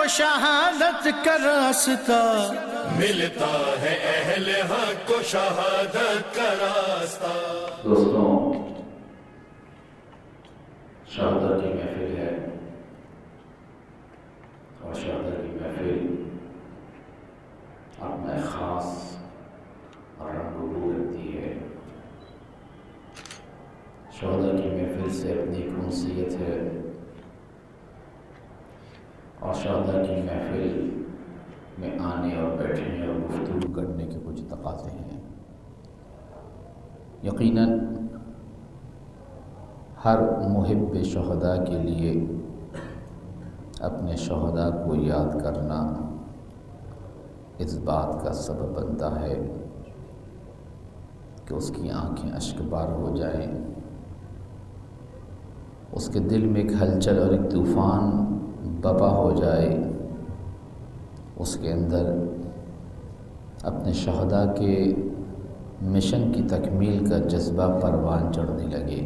شہادت کا راستہ، ملتا ہے اہل حق کو شہادت کا راستہ۔ دوستوں، شہادت کی محفل ہے اور شہادت کی محفل اپنا ایک خاص رنگ و بو رکھتی ہے۔ شہادت کی محفل سے اپنی ایک خصوصیت ہے اور شہادت کی محفل میں آنے اور بیٹھنے اور گفتگو کرنے کے کچھ تقاضے ہیں۔ یقیناً ہر محب شہداء کے لیے اپنے شہداء کو یاد کرنا اس بات کا سبب بنتا ہے کہ اس کی آنکھیں اشک بار ہو جائیں، اس کے دل میں ایک ہلچل اور ایک طوفان بپا ہو جائے، اس کے اندر اپنے شہداء کے مشن کی تکمیل کا جذبہ پروان چڑھنے لگے،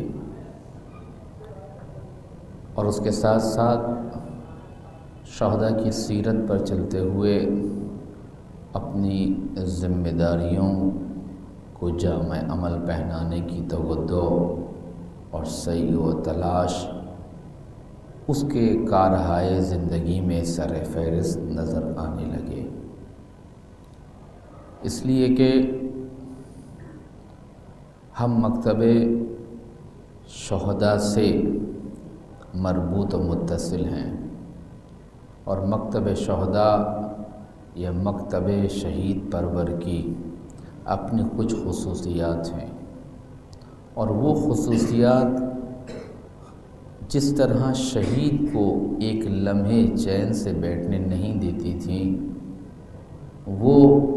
اور اس کے ساتھ ساتھ شہداء کی سیرت پر چلتے ہوئے اپنی ذمہ داریوں کو جامع عمل پہنانے کی توجہ اور سعی و تلاش اس کے کارہائے زندگی میں سر فہرست نظر آنے لگے۔ اس لیے کہ ہم مکتب شہداء سے مربوط و متصل ہیں، اور مکتب شہداء یا مکتب شہید پرور کی اپنی کچھ خصوصیات ہیں، اور وہ خصوصیات جس طرح شہید کو ایک لمحے چین سے بیٹھنے نہیں دیتی تھیں، وہ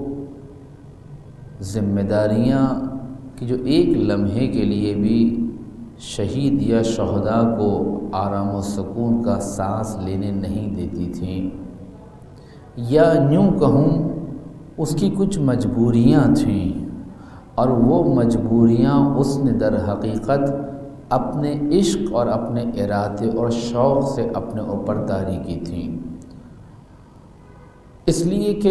ذمہ داریاں کہ جو ایک لمحے کے لیے بھی شہید یا شہداء کو آرام و سکون کا سانس لینے نہیں دیتی تھیں، یا یوں کہوں اس کی کچھ مجبوریاں تھیں، اور وہ مجبوریاں اس نے در حقیقت اپنے عشق اور اپنے ارادے اور شوق سے اپنے اوپر طاری کی تھیں۔ اس لیے کہ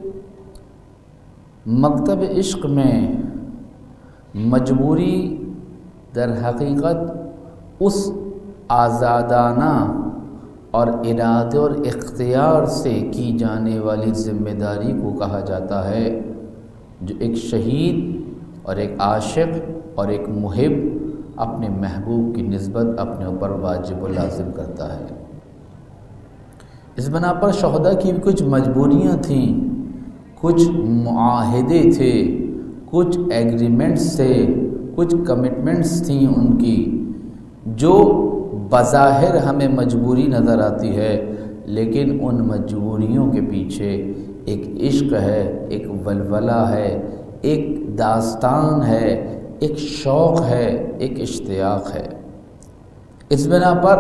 مکتب عشق میں مجبوری در حقیقت اس آزادانہ اور ارادے اور اختیار سے کی جانے والی ذمہ داری کو کہا جاتا ہے، جو ایک شہید اور ایک عاشق اور ایک محب اپنے محبوب کی نسبت اپنے اوپر واجب و لازم کرتا ہے۔ اس بنا پر شہداء کی بھی کچھ مجبوریاں تھیں، کچھ معاہدے تھے، کچھ ایگریمنٹس تھے، کچھ کمٹمنٹس تھیں ان کی، جو بظاہر ہمیں مجبوری نظر آتی ہے، لیکن ان مجبوریوں کے پیچھے ایک عشق ہے، ایک ولولہ ہے، ایک داستان ہے، ایک شوق ہے، ایک اشتیاق ہے۔ اس بنا پر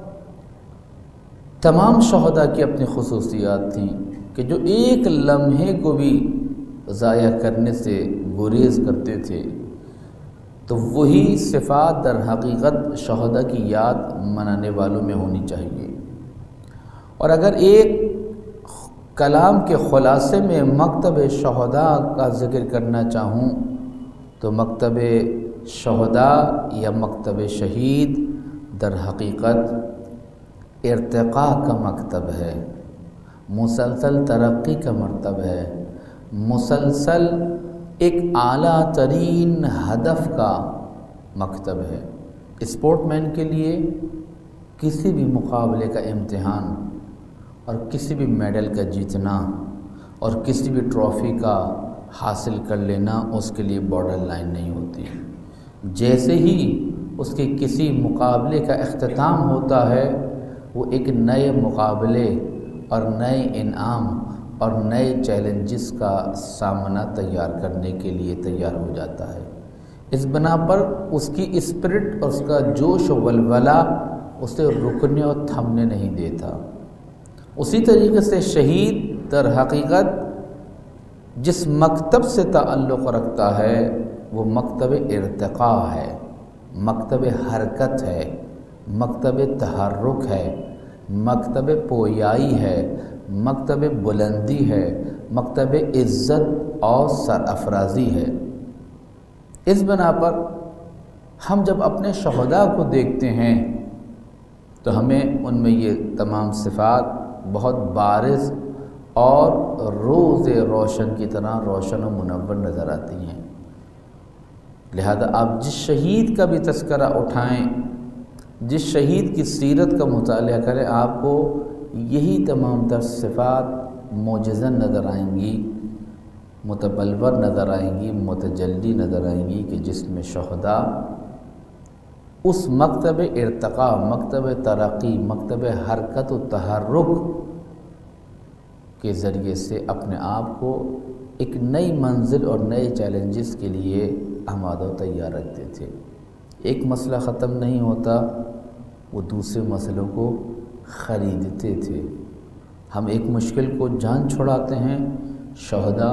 تمام شہداء کی اپنی خصوصیات تھیں کہ جو ایک لمحے کو بھی ضائع کرنے سے گریز کرتے تھے، تو وہی صفات در حقیقت شہداء کی یاد منانے والوں میں ہونی چاہیے۔ اور اگر ایک کلام کے خلاصے میں مکتب شہداء کا ذکر کرنا چاہوں تو مکتب شہداء یا مکتب شہید در حقیقت ارتقاء کا مکتب ہے، مسلسل ترقی کا مرتبہ ہے، مسلسل ایک اعلیٰ ترین ہدف کا مکتب ہے۔ اسپورٹ مین کے لیے کسی بھی مقابلے کا امتحان اور کسی بھی میڈل کا جیتنا اور کسی بھی ٹرافی کا حاصل کر لینا اس کے لیے بارڈر لائن نہیں ہوتی۔ جیسے ہی اس کے کسی مقابلے کا اختتام ہوتا ہے، وہ ایک نئے مقابلے اور نئے انعام اور نئے چیلنجز کا سامنا تیار کرنے کے لیے تیار ہو جاتا ہے۔ اس بنا پر اس کی اسپرٹ اور اس کا جوش و ولولہ اسے رکنے اور تھمنے نہیں دیتا۔ اسی طریقے سے شہید در حقیقت جس مکتب سے تعلق رکھتا ہے وہ مکتب ارتقاء ہے، مکتب حرکت ہے، مکتب تحرک ہے، مکتب پویائی ہے، مکتب بلندی ہے، مکتب عزت اور سرافرازی ہے۔ اس بنا پر ہم جب اپنے شہداء کو دیکھتے ہیں تو ہمیں ان میں یہ تمام صفات بہت بارز اور روز روشن کی طرح روشن و منور نظر آتی ہیں۔ لہذا آپ جس شہید کا بھی تذکرہ اٹھائیں، جس شہید کی سیرت کا مطالعہ کریں، آپ کو یہی تمام تر صفات معجزہ نظر آئیں گی، متبلور نظر آئیں گی، متجلی نظر آئیں گی کہ جس میں شہداء اس مکتب ارتقاء، مکتب ترقی، مکتب حرکت و تحرک کے ذریعے سے اپنے آپ کو ایک نئی منزل اور نئے چیلنجز کے لیے آمادہ و تیار رکھتے تھے۔ ایک مسئلہ ختم نہیں ہوتا، وہ دوسرے مسئلوں کو خریدتے تھے۔ ہم ایک مشکل کو جان چھڑاتے ہیں، شہداء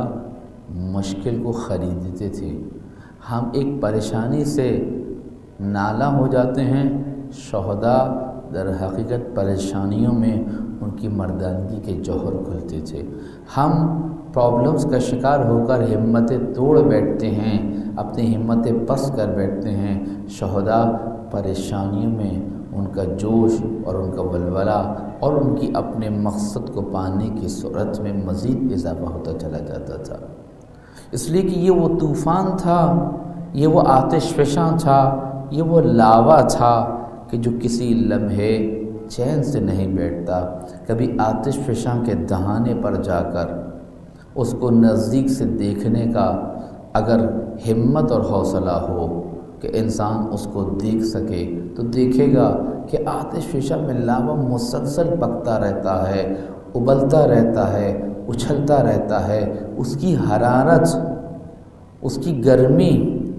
مشکل کو خریدتے تھے۔ ہم ایک پریشانی سے نالاں ہو جاتے ہیں، شہداء در حقیقت پریشانیوں میں ان کی مردانگی کے جوہر کھلتے تھے۔ ہم پرابلمز کا شکار ہو کر ہمتیں توڑ بیٹھتے ہیں، اپنی ہمتیں پس کر بیٹھتے ہیں، شہداء پریشانیوں میں ان کا جوش اور ان کا ولولہ اور ان کی اپنے مقصد کو پانے کی صورت میں مزید اضافہ ہوتا چلا جاتا تھا۔ اس لیے کہ یہ وہ طوفان تھا، یہ وہ آتش فشاں تھا، یہ وہ لاوا تھا کہ جو کسی لمحے چین سے نہیں بیٹھتا۔ کبھی آتش فشاں کے دہانے پر جا کر اس کو نزدیک سے دیکھنے کا اگر ہمت اور حوصلہ ہو کہ انسان اس کو دیکھ سکے تو دیکھے گا کہ آتش فشاں میں لاوا مسلسل پکتا رہتا ہے، ابلتا رہتا ہے، اچھلتا رہتا ہے۔ اس کی حرارت، اس کی گرمی،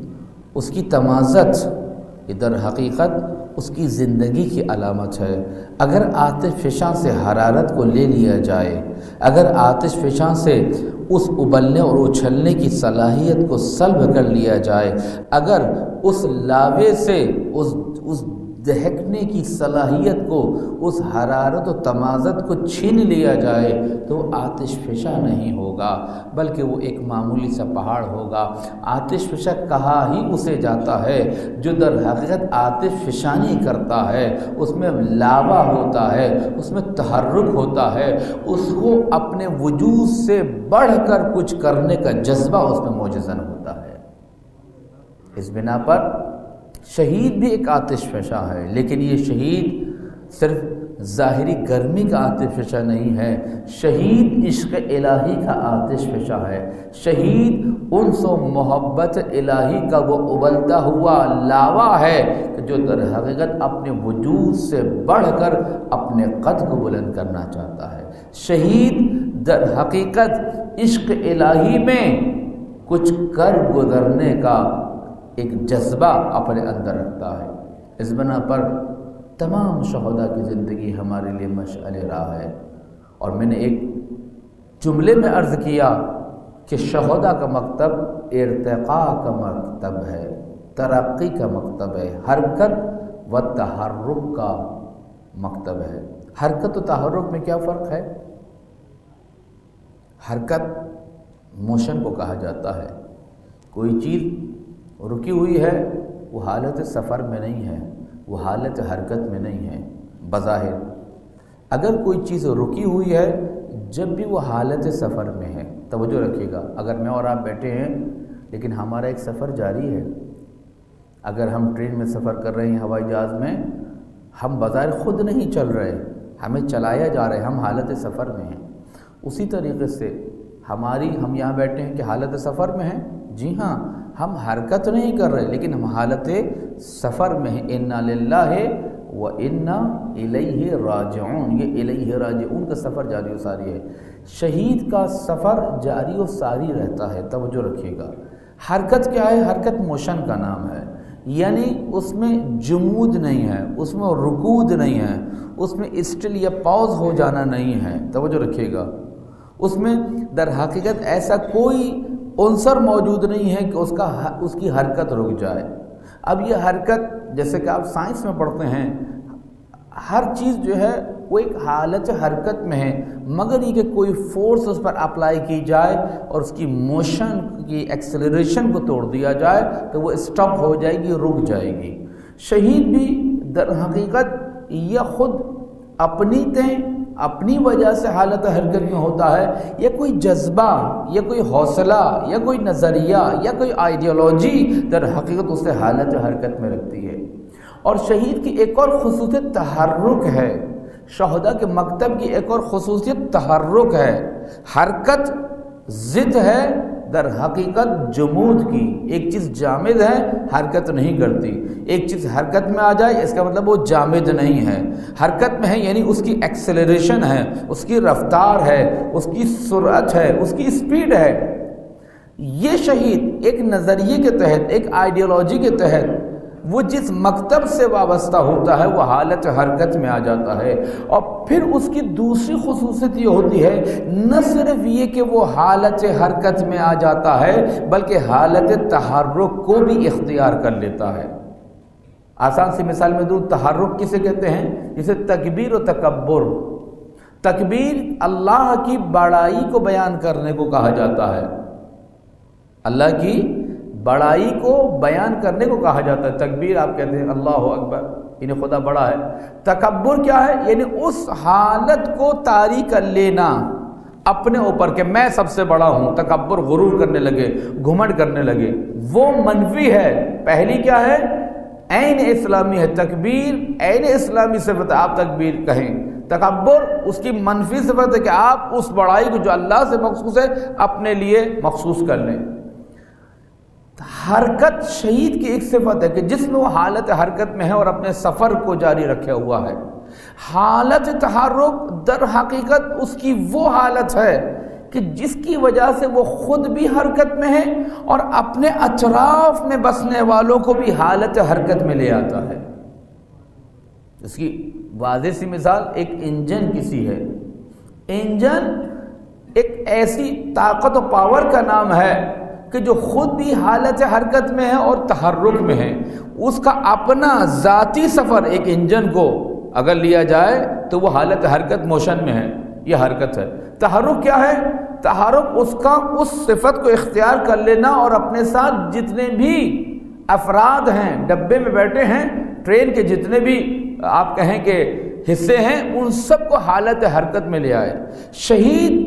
اس کی تمازت یہ در حقیقت اس کی زندگی کی علامت ہے۔ اگر آتش فشاں سے حرارت کو لے لیا جائے، اگر آتش فشاں سے اس ابلنے اور اچھلنے کی صلاحیت کو سلب کر لیا جائے، اگر اس لاوے سے اس دہکنے کی صلاحیت کو، اس حرارت و تمازت کو چھین لیا جائے تو آتش فشاں نہیں ہوگا، بلکہ وہ ایک معمولی سا پہاڑ ہوگا۔ آتش فشاں کہا ہی اسے جاتا ہے جو در حقیقت آتش فشانی کرتا ہے، اس میں لاوا ہوتا ہے، اس میں تحرک ہوتا ہے، اس کو اپنے وجود سے بڑھ کر کچھ کرنے کا جذبہ اس میں موجزن ہوتا ہے۔ اس بنا پر شہید بھی ایک آتش فشاں ہے، لیکن یہ شہید صرف ظاہری گرمی کا آتش فشاں نہیں ہے، شہید عشق الہی کا آتش فشاں ہے، شہید انس و محبت الہی کا وہ ابلتا ہوا لاوا ہے جو در حقیقت اپنے وجود سے بڑھ کر اپنے قد کو بلند کرنا چاہتا ہے۔ شہید در حقیقت عشق الہی میں کچھ کر گزرنے کا ایک جذبہ اپنے اندر رکھتا ہے۔ اس بنا پر تمام شہداء کی زندگی ہمارے لیے مشعل راہ ہے، اور میں نے ایک جملے میں عرض کیا کہ شہداء کا مکتب ارتقاء کا مکتب ہے، ترقی کا مکتب ہے، حرکت و تحرک کا مکتب ہے۔ حرکت و تحرک میں کیا فرق ہے؟ حرکت موشن کو کہا جاتا ہے، کوئی چیز رکی ہوئی ہے وہ حالت سفر میں نہیں ہے، وہ حالت حرکت میں نہیں ہے بظاہر۔ اگر کوئی چیز رکی ہوئی ہے جب بھی وہ حالت سفر میں ہے، توجہ رکھیے گا، اگر میں اور آپ بیٹھے ہیں لیکن ہمارا ایک سفر جاری ہے، اگر ہم ٹرین میں سفر کر رہے ہیں، ہوائی جہاز میں، ہم بظاہر خود نہیں چل رہے، ہمیں چلایا جا رہا ہے، ہم حالت سفر میں ہیں۔ اسی طریقے سے ہم یہاں بیٹھے ہیں کہ حالت سفر میں ہیں، جی ہاں، ہم حرکت نہیں کر رہے لیکن ہم حالت سفر میں ہیں۔ انا للہ و انا الیہ راجعون، یہ الیہ راجعون کا سفر جاری و ساری ہے۔ شہید کا سفر جاری و ساری رہتا ہے، توجہ رکھیے گا۔ حرکت کیا ہے؟ حرکت موشن کا نام ہے، یعنی اس میں جمود نہیں ہے، اس میں رکود نہیں ہے، اس میں اسٹل یا پاؤز ہو جانا نہیں ہے، توجہ رکھیے گا۔ اس میں در حقیقت ایسا کوئی عنصر موجود نہیں ہے کہ اس کی حرکت رک جائے۔ اب یہ حرکت جیسے کہ آپ سائنس میں پڑھتے ہیں، ہر چیز جو ہے وہ ایک حالت حرکت میں ہے، مگر یہ کہ کوئی فورس اس پر اپلائی کی جائے اور اس کی موشن کی ایکسلریشن کو توڑ دیا جائے تو وہ اسٹاپ ہو جائے گی، رک جائے گی۔ شہید بھی در حقیقت یا خود اپنی اپنی وجہ سے حالت حرکت میں ہوتا ہے، یا کوئی جذبہ یا کوئی حوصلہ یا کوئی نظریہ یا کوئی آئیڈیالوجی در حقیقت اسے حالت حرکت میں رکھتی ہے۔ اور شہید کی ایک اور خصوصیت تحرک ہے، شہداء کے مکتب کی ایک اور خصوصیت تحرک ہے۔ حرکت ضد ہے در حقیقت جمود کی، ایک چیز جامد ہے حرکت نہیں کرتی، ایک چیز حرکت میں آ جائے اس کا مطلب وہ جامد نہیں ہے، حرکت میں ہے یعنی اس کی ایکسلریشن ہے، اس کی رفتار ہے، اس کی سرعت ہے، اس کی سپیڈ ہے۔ یہ شہید ایک نظریے کے تحت، ایک آئیڈیالوجی کے تحت وہ جس مکتب سے وابستہ ہوتا ہے وہ حالت حرکت میں آ جاتا ہے۔ اور پھر اس کی دوسری خصوصیت یہ ہوتی ہے نہ صرف یہ کہ وہ حالت حرکت میں آ جاتا ہے بلکہ حالت تحرک کو بھی اختیار کر لیتا ہے۔ آسان سی مثال میں دوں، تحرک کسے کہتے ہیں؟ جسے تکبیر و تکبر۔ تکبیر اللہ کی بڑائی کو بیان کرنے کو کہا جاتا ہے، اللہ کی بڑائی کو بیان کرنے کو کہا جاتا ہے۔ تکبیر آپ کہتے ہیں اللہ اکبر، یعنی خدا بڑا ہے۔ تکبر کیا ہے؟ یعنی اس حالت کو طاری کر لینا اپنے اوپر کہ میں سب سے بڑا ہوں، تکبر غرور کرنے لگے، گھمنڈ کرنے لگے، وہ منفی ہے۔ پہلی کیا ہے؟ عین اسلامی ہے تکبیر، عین اسلامی صفت ہے، آپ تکبیر کہیں۔ تکبر اس کی منفی صفت ہے کہ آپ اس بڑائی کو جو اللہ سے مخصوص ہے اپنے لیے مخصوص کر لیں۔ حرکت شہید کی ایک صفت ہے کہ جس میں وہ حالت حرکت میں ہے اور اپنے سفر کو جاری رکھے ہوا ہے۔ حالت تحرک در حقیقت اس کی وہ حالت ہے کہ جس کی وجہ سے وہ خود بھی حرکت میں ہے اور اپنے اطراف میں بسنے والوں کو بھی حالت حرکت میں لے آتا ہے۔ اس کی واضح سی مثال ایک انجن کسی ہے۔ انجن ایک ایسی طاقت و پاور کا نام ہے کہ جو خود بھی حالت حرکت میں ہے اور تحرک میں ہے۔ اس کا اپنا ذاتی سفر ایک انجن کو اگر لیا جائے تو وہ حالت حرکت موشن میں ہے، یہ حرکت ہے۔ تحرک کیا ہے؟ تحرک اس کا اس صفت کو اختیار کر لینا اور اپنے ساتھ جتنے بھی افراد ہیں، ڈبے میں بیٹھے ہیں، ٹرین کے جتنے بھی آپ کہیں کہ حصے ہیں، ان سب کو حالت حرکت میں لے آئے۔ شہید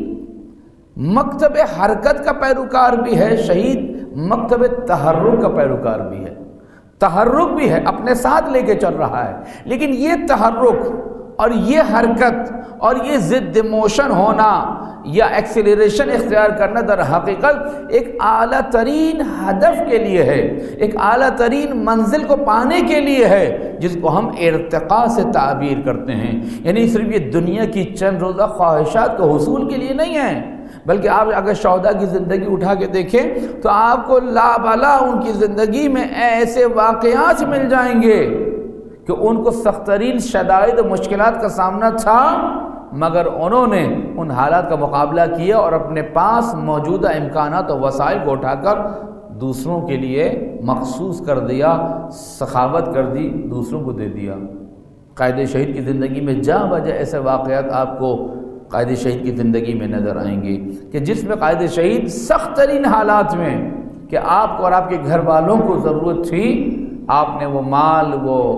مکتب حرکت کا پیروکار بھی ہے، شہید مکتب تحرک کا پیروکار بھی ہے۔ تحرک بھی ہے، اپنے ساتھ لے کے چل رہا ہے، لیکن یہ تحرک اور یہ حرکت اور یہ ضد موشن ہونا یا ایکسیلریشن اختیار کرنا در حقیقت ایک اعلیٰ ترین ہدف کے لیے ہے، ایک اعلیٰ ترین منزل کو پانے کے لیے ہے، جس کو ہم ارتقاء سے تعبیر کرتے ہیں۔ یعنی صرف یہ دنیا کی چند روزہ خواہشات کے حصول کے لیے نہیں ہے، بلکہ آپ اگر شہداء کی زندگی اٹھا کے دیکھیں تو آپ کو لا بلا ان کی زندگی میں ایسے واقعات مل جائیں گے کہ ان کو سخت ترین شدائد و مشکلات کا سامنا تھا، مگر انہوں نے ان حالات کا مقابلہ کیا اور اپنے پاس موجودہ امکانات و وسائل کو اٹھا کر دوسروں کے لیے مخصوص کر دیا، سخاوت کر دی، دوسروں کو دے دیا۔ قائد شہید کی زندگی میں جا بجا ایسے واقعات آپ کو قائد شہید کی زندگی میں نظر آئیں گے کہ جس میں قائد شہید سخت ترین حالات میں کہ آپ کو اور آپ کے گھر والوں کو ضرورت تھی، آپ نے وہ مال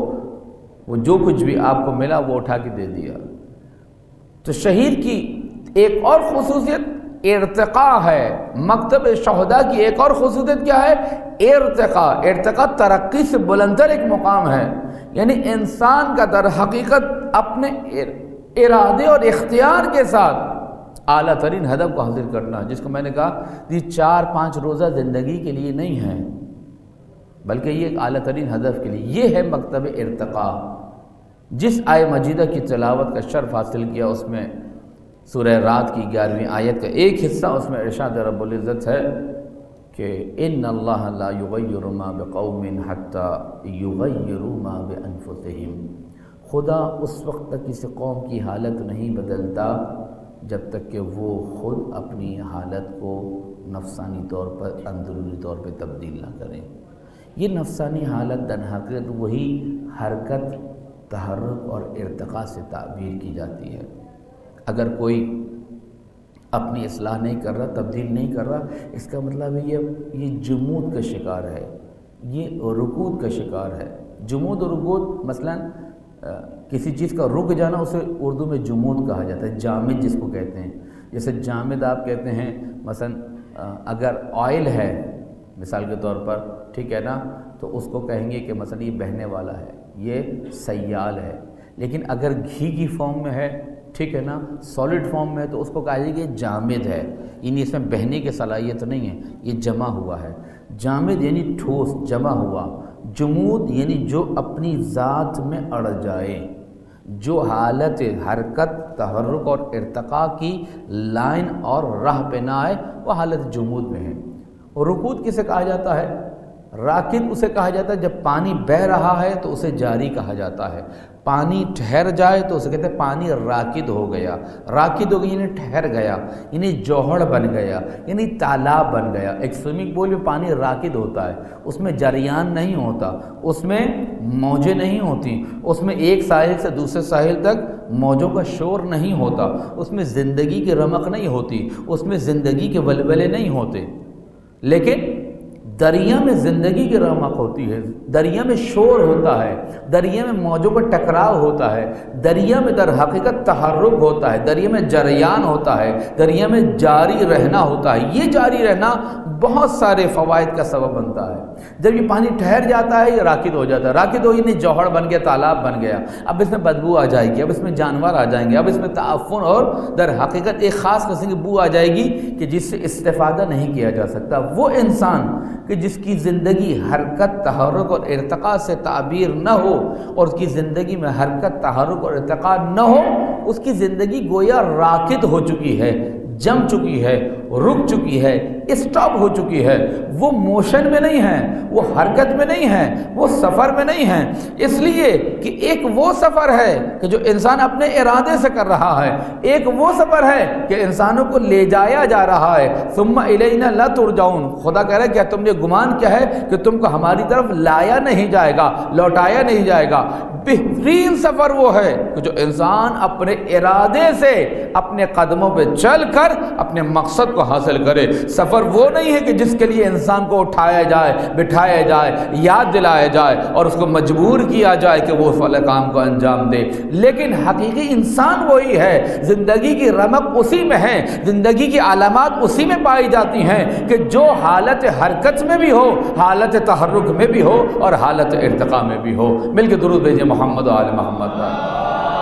وہ جو کچھ بھی آپ کو ملا وہ اٹھا کے دے دیا۔ تو شہید کی ایک اور خصوصیت ارتقاء ہے، مکتب شہداء کی ایک اور خصوصیت کیا ہے؟ ارتقاء۔ ارتقاء ترقی سے بلندتر ایک مقام ہے، یعنی انسان کا در حقیقت اپنے ارادے اور اختیار کے ساتھ اعلیٰ ترین ہدف کو حاصل کرنا، جس کو میں نے کہا یہ 4-5 روزہ زندگی کے لیے نہیں ہے بلکہ یہ ایک اعلیٰ ترین ہدف کے لیے۔ یہ ہے مکتب ارتقاء۔ جس آیہ مجیدہ کی تلاوت کا شرف حاصل کیا اس میں سورہ رات کی 11ویں آیت کا ایک حصہ، اس میں ارشاد رب العزت ہے کہ ان اللہ لا یغیر ما بقوم حتی یغیروا ما بانفسہم۔ خدا اس وقت تک کسی قوم کی حالت نہیں بدلتا جب تک کہ وہ خود اپنی حالت کو نفسانی طور پر، اندرونی طور پہ تبدیل نہ کریں۔ یہ نفسانی حالت در حقیقت وہی حرکت تحرک اور ارتقاء سے تعبیر کی جاتی ہے۔ اگر کوئی اپنی اصلاح نہیں کر رہا، تبدیل نہیں کر رہا، اس کا مطلب ہے یہ جمود کا شکار ہے، یہ رکود کا شکار ہے۔ جمود اور رکود، مثلا کسی چیز کا رک جانا اسے اردو میں جمود کہا جاتا ہے، جامد جس کو کہتے ہیں۔ جیسے جامد آپ کہتے ہیں مثلا اگر آئل ہے مثال کے طور پر، ٹھیک ہے نا، تو اس کو کہیں گے کہ مثلا یہ بہنے والا ہے، یہ سیال ہے۔ لیکن اگر گھی کی فارم میں ہے، ٹھیک ہے نا، سالڈ فارم میں ہے، تو اس کو کہا جائے کہ جامد ہے، یعنی اس میں بہنے کی صلاحیت نہیں ہے، یہ جمع ہوا ہے۔ جامد یعنی ٹھوس، جمع ہوا۔ جمود یعنی جو اپنی ذات میں اڑ جائے، جو حالت حرکت، تحرک اور ارتقاء کی لائن اور راہ پہ نہ آئے، وہ حالت جمود میں ہے۔ اور رکود کسے کہا جاتا ہے؟ راکد اسے کہا جاتا ہے جب پانی بہہ رہا ہے تو اسے جاری کہا جاتا ہے، پانی ٹھہر جائے تو اسے کہتے ہیں پانی راکد ہو گیا۔ راکد ہو گیا یعنی ٹھہر گیا، یعنی جوہڑ بن گیا، یعنی تالاب بن گیا۔ ایک سوئمنگ پول میں پانی راکد ہوتا ہے، اس میں جریان نہیں ہوتا، اس میں موجیں نہیں ہوتی، اس میں ایک ساحل سے دوسرے ساحل تک موجوں کا شور نہیں ہوتا، اس میں زندگی کی رمق نہیں ہوتی، اس میں زندگی کے ولولے نہیں ہوتے۔ لیکن دریا میں زندگی کی رمق ہوتی ہے، دریا میں شور ہوتا ہے، دریا میں موجوں کا ٹکراؤ ہوتا ہے، دریا میں در حقیقت تحرک ہوتا ہے، دریا میں جریان ہوتا ہے، دریا میں جاری رہنا ہوتا ہے۔ یہ جاری رہنا بہت سارے فوائد کا سبب بنتا ہے۔ جب یہ پانی ٹھہر جاتا ہے یہ راکد ہو جاتا ہے، راکد ہو یعنی جوہر بن گیا، تالاب بن گیا۔ اب اس میں بدبو آ جائے گی، اب اس میں جانور آ جائیں گے، اب اس میں تعفن اور در حقیقت ایک خاص قسم کی بو آ جائے گی کہ جس سے استفادہ نہیں کیا جا سکتا۔ وہ انسان کہ جس کی زندگی حرکت، تحرک اور ارتقاء سے تعبیر نہ ہو، اور اس کی زندگی میں حرکت، تحرک اور ارتقاء نہ ہو، اس کی زندگی گویا راکد ہو چکی ہے، جم چکی ہے، رک چکی ہے، اسٹاپ ہو چکی ہے۔ وہ موشن میں نہیں ہے، وہ حرکت میں نہیں ہے، وہ سفر میں نہیں ہے، اس لیے کہ ایک وہ سفر ہے کہ جو انسان اپنے ارادے سے کر رہا ہے، ایک وہ سفر ہے کہ انسانوں کو لے جایا جا رہا ہے۔ ثم الینا لا ترجعون، خدا کہہ رہا ہے کیا تم نے گمان کیا ہے کہ تم کو ہماری طرف لایا نہیں جائے گا، لوٹایا نہیں جائے گا۔ بہترین سفر وہ ہے کہ جو انسان اپنے ارادے سے اپنے قدموں پہ چل کر اپنے مقصد کو حاصل کرے۔ سفر وہ نہیں ہے کہ جس کے لیے انسان کو اٹھایا جائے، بٹھایا جائے، یاد دلایا جائے اور اس کو مجبور کیا جائے کہ وہ فلاں کام کو انجام دے۔ لیکن حقیقی انسان وہی ہے، زندگی کی رمق اسی میں ہے، زندگی کی علامات اسی میں پائی جاتی ہیں کہ جو حالت حرکت میں بھی ہو، حالت تحرک میں بھی ہو اور حالت ارتقاء میں بھی ہو۔ مل کے درود بھیجیں محمد و آل محمد پر۔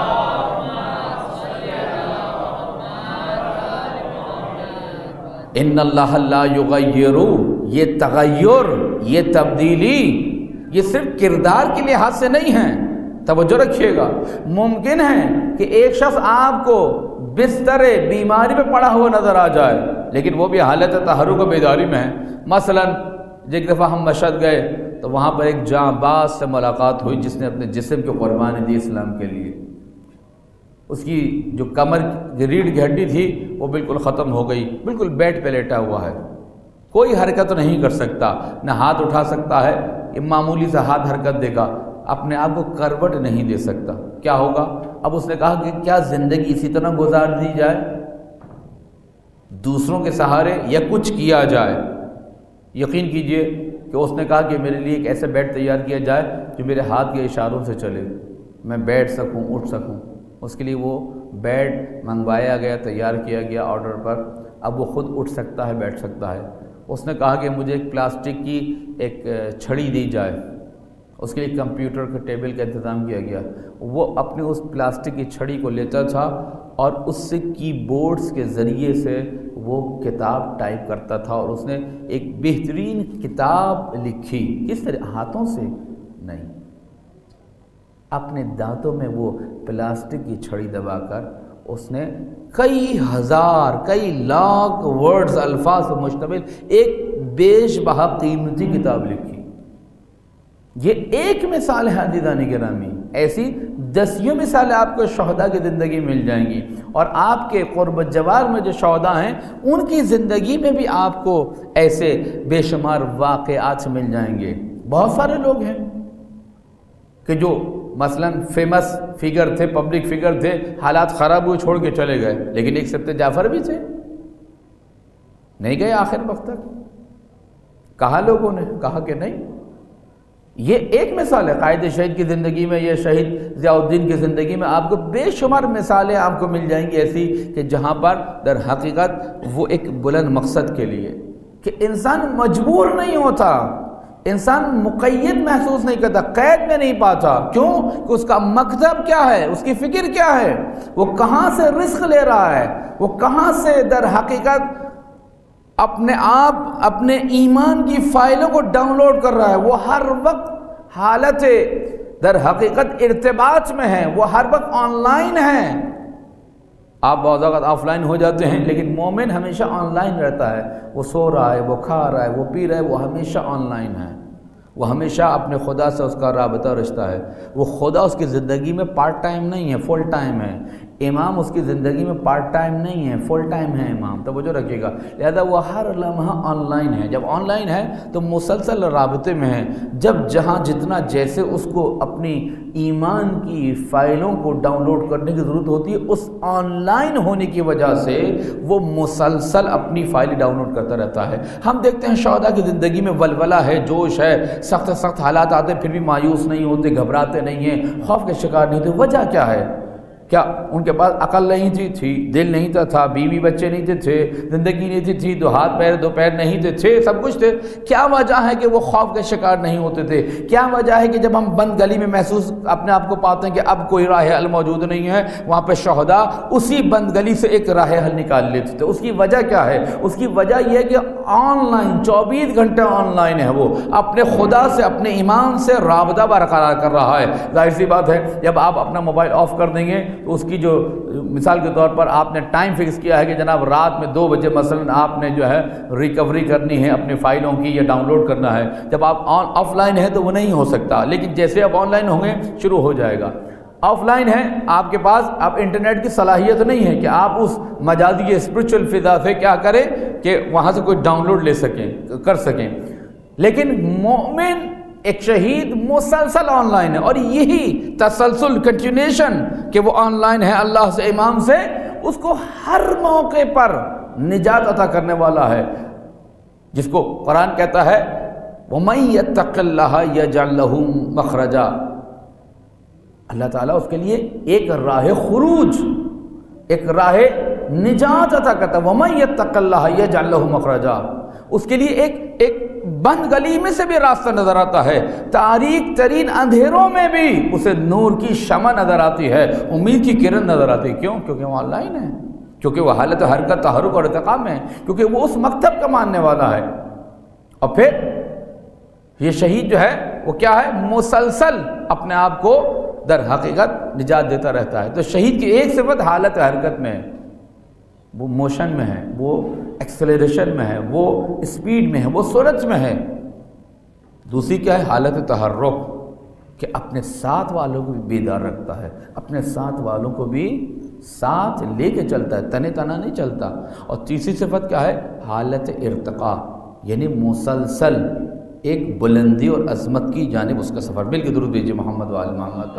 ان اللہ لا یغیر، یہ تغیر، یہ تبدیلی یہ صرف کردار کے لحاظ سے نہیں ہے، توجہ رکھیے گا۔ ممکن ہے کہ ایک شخص آپ کو بستر بیماری پہ پڑا ہوا نظر آ جائے لیکن وہ بھی حالت تحرک و بیداری میں ہے۔ مثلا ایک دفعہ ہم مشہد گئے تو وہاں پر ایک جانباز سے ملاقات ہوئی جس نے اپنے جسم کی قربانی دی اسلام کے لیے۔ اس کی جو کمر کی ریڑھ کی ہڈی تھی وہ بالکل ختم ہو گئی، بالکل بیڈ پہ لیٹا ہوا ہے، کوئی حرکت نہیں کر سکتا، نہ ہاتھ اٹھا سکتا ہے، یہ معمولی سا ہاتھ حرکت دے گا، اپنے آپ کو کروٹ نہیں دے سکتا۔ کیا ہوگا؟ اب اس نے کہا کہ کیا زندگی اسی طرح گزار دی جائے، دوسروں کے سہارے، یا کچھ کیا جائے؟ یقین کیجئے کہ اس نے کہا کہ میرے لیے ایک ایسا بیڈ تیار کیا جائے جو میرے ہاتھ کے اشاروں سے چلے، میں بیٹھ سکوں، اٹھ سکوں۔ اس کے لیے وہ بیڈ منگوایا گیا، تیار کیا گیا آرڈر پر، اب وہ خود اٹھ سکتا ہے، بیٹھ سکتا ہے۔ اس نے کہا کہ مجھے ایک پلاسٹک کی ایک چھڑی دی جائے، اس کے لیے کمپیوٹر کے ٹیبل کا انتظام کیا گیا۔ وہ اپنے اس پلاسٹک کی چھڑی کو لیتا تھا اور اس سے کی بورڈز کے ذریعے سے وہ کتاب ٹائپ کرتا تھا، اور اس نے ایک بہترین کتاب لکھی۔ کس طرح؟ ہاتھوں سے نہیں، اپنے دانتوں میں وہ پلاسٹک کی چھڑی دبا کر اس نے کئی ہزار، کئی لاکھ ورڈز، الفاظ سے مشتمل ایک بیش بہا قیمتی کتاب لکھی۔ یہ ایک مثال ہے عزیزان گرامی، ایسی دسیوں مثالیں آپ کو شہداء کی زندگی مل جائیں گی، اور آپ کے قرب جوار میں جو شہداء ہیں ان کی زندگی میں بھی آپ کو ایسے بے شمار واقعات مل جائیں گے۔ بہت سارے لوگ ہیں کہ جو مثلا فیمس فگر تھے، پبلک فگر تھے، حالات خراب ہوئے چھوڑ کے چلے گئے، لیکن ایک سبت جعفر بھی تھے، نہیں گئے آخر وقت تک. کہا لوگوں نے، کہا کہ نہیں. یہ ایک مثال ہے قائد شہید کی زندگی میں، یہ شہید ضیاء الدین کی زندگی میں آپ کو بے شمار مثالیں آپ کو مل جائیں گی ایسی کہ جہاں پر در حقیقت وہ ایک بلند مقصد کے لیے کہ انسان مجبور نہیں ہوتا، انسان مقید محسوس نہیں کرتا، قید میں نہیں پاتا. کیوں؟ کہ اس کا مکتب کیا ہے، اس کی فکر کیا ہے، وہ کہاں سے رزق لے رہا ہے، وہ کہاں سے در حقیقت اپنے آپ اپنے ایمان کی فائلوں کو ڈاؤن لوڈ کر رہا ہے. وہ ہر وقت حالت در حقیقت ارتباط میں ہے، وہ ہر وقت آن لائن ہے. آپ بعض اوقات آف لائن ہو جاتے ہیں، لیکن مومن ہمیشہ آن لائن رہتا ہے. وہ سو رہا ہے، وہ کھا رہا ہے، وہ پی رہا ہے، وہ ہمیشہ آن لائن ہے. وہ ہمیشہ اپنے خدا سے اس کا رابطہ رشتہ ہے. وہ خدا اس کی زندگی میں پارٹ ٹائم نہیں ہے، فل ٹائم ہے. امام اس کی زندگی میں پارٹ ٹائم نہیں ہے، فل ٹائم ہے امام. توجہ رکھیے گا. لہذا وہ ہر لمحہ آن لائن ہے. جب آن لائن ہے تو مسلسل رابطے میں ہے. جب جہاں جتنا جیسے اس کو اپنی ایمان کی فائلوں کو ڈاؤن لوڈ کرنے کی ضرورت ہوتی ہے، اس آن لائن ہونے کی وجہ سے وہ مسلسل اپنی فائل ڈاؤن لوڈ کرتا رہتا ہے. ہم دیکھتے ہیں شہداء کی زندگی میں ولولہ ہے، جوش ہے، سخت حالات آتے پھر بھی مایوس نہیں ہوتے، گھبراتے نہیں ہیں، خوف کے شکار نہیں ہوتے. وجہ کیا ہے؟ کیا ان کے پاس عقل نہیں تھی، دل نہیں تھا، بیوی بچے نہیں تھے، زندگی نہیں تھی، دو ہاتھ پیر دو پیر نہیں تھے، سب کچھ تھے. کیا وجہ ہے کہ وہ خوف کے شکار نہیں ہوتے تھے؟ کیا وجہ ہے کہ جب ہم بند گلی میں محسوس اپنے آپ کو پاتے ہیں کہ اب کوئی راہ حل موجود نہیں ہے، وہاں پہ شہداء اسی بند گلی سے ایک راہ حل نکال لیتے تھے؟ اس کی وجہ کیا ہے؟ اس کی وجہ یہ ہے کہ آن لائن 24 گھنٹے آن لائن ہے. وہ اپنے خدا سے، اپنے ایمان سے رابطہ برقرار کر رہا ہے. ظاہر سی بات ہے جب آپ اپنا موبائل آف کر دیں گے تو اس کی جو مثال کے طور پر آپ نے ٹائم فکس کیا ہے کہ جناب رات میں 2 بجے مثلا آپ نے جو ہے ریکوری کرنی ہے اپنی فائلوں کی یا ڈاؤن لوڈ کرنا ہے. جب آپ آف لائن ہے تو وہ نہیں ہو سکتا، لیکن جیسے آپ آن لائن ہوں گے شروع ہو جائے گا. آف لائن ہے، آپ کے پاس اب انٹرنیٹ کی صلاحیت نہیں ہے کہ آپ اس مجازی اسپرچل فضا سے کیا کریں کہ وہاں سے کوئی ڈاؤن لوڈ لے سکیں، کر سکیں. لیکن مومن ایک شہید مسلسل آن لائن ہے، اور یہی تسلسل کنٹینیوشن کہ وہ آن لائن ہے اللہ سے، امام سے، اس کو ہر موقع پر نجات عطا کرنے والا ہے. جس کو قرآن کہتا ہے وَمَن يَتَّقِ اللَّهَ يَجْعَل لَّهُ مَخْرَجًا، اللہ تعالیٰ اس کے لیے ایک راہ خروج، ایک راہ نجات عطا کرتا ہے. وَمَن يَتَّقِ اللَّهَ يَجْعَل لَّهُ مَخْرَجًا، اس کے لیے ایک بند گلی میں سے بھی راستہ نظر آتا ہے، تاریک ترین اندھیروں میں بھی اسے نور کی شمع نظر آتی ہے، امید کی کرن نظر آتی ہے. کیوں؟ کیونکہ وہ آن لائن ہے، کیونکہ وہ حالت حرکت، تحرک اور ارتقاء میں ہے، کیونکہ وہ اس مکتب کا ماننے والا ہے. اور پھر یہ شہید جو ہے وہ کیا ہے؟ مسلسل اپنے آپ کو در حقیقت نجات دیتا رہتا ہے. تو شہید کی ایک صفت حالت حرکت میں ہے، وہ موشن میں ہے، وہ ایکسلریشن میں ہے، وہ اسپیڈ میں ہے، وہ سرعت میں ہے. دوسری کیا ہے؟ حالت تحرک، کہ اپنے ساتھ والوں کو بھی بیدار رکھتا ہے، اپنے ساتھ والوں کو بھی ساتھ لے کے چلتا ہے، تنے تنا نہیں چلتا. اور تیسری صفت کیا ہے؟ حالت ارتقاء، یعنی مسلسل ایک بلندی اور عظمت کی جانب اس کا سفر. مل کے درود بھیجیے محمد و آل محمد.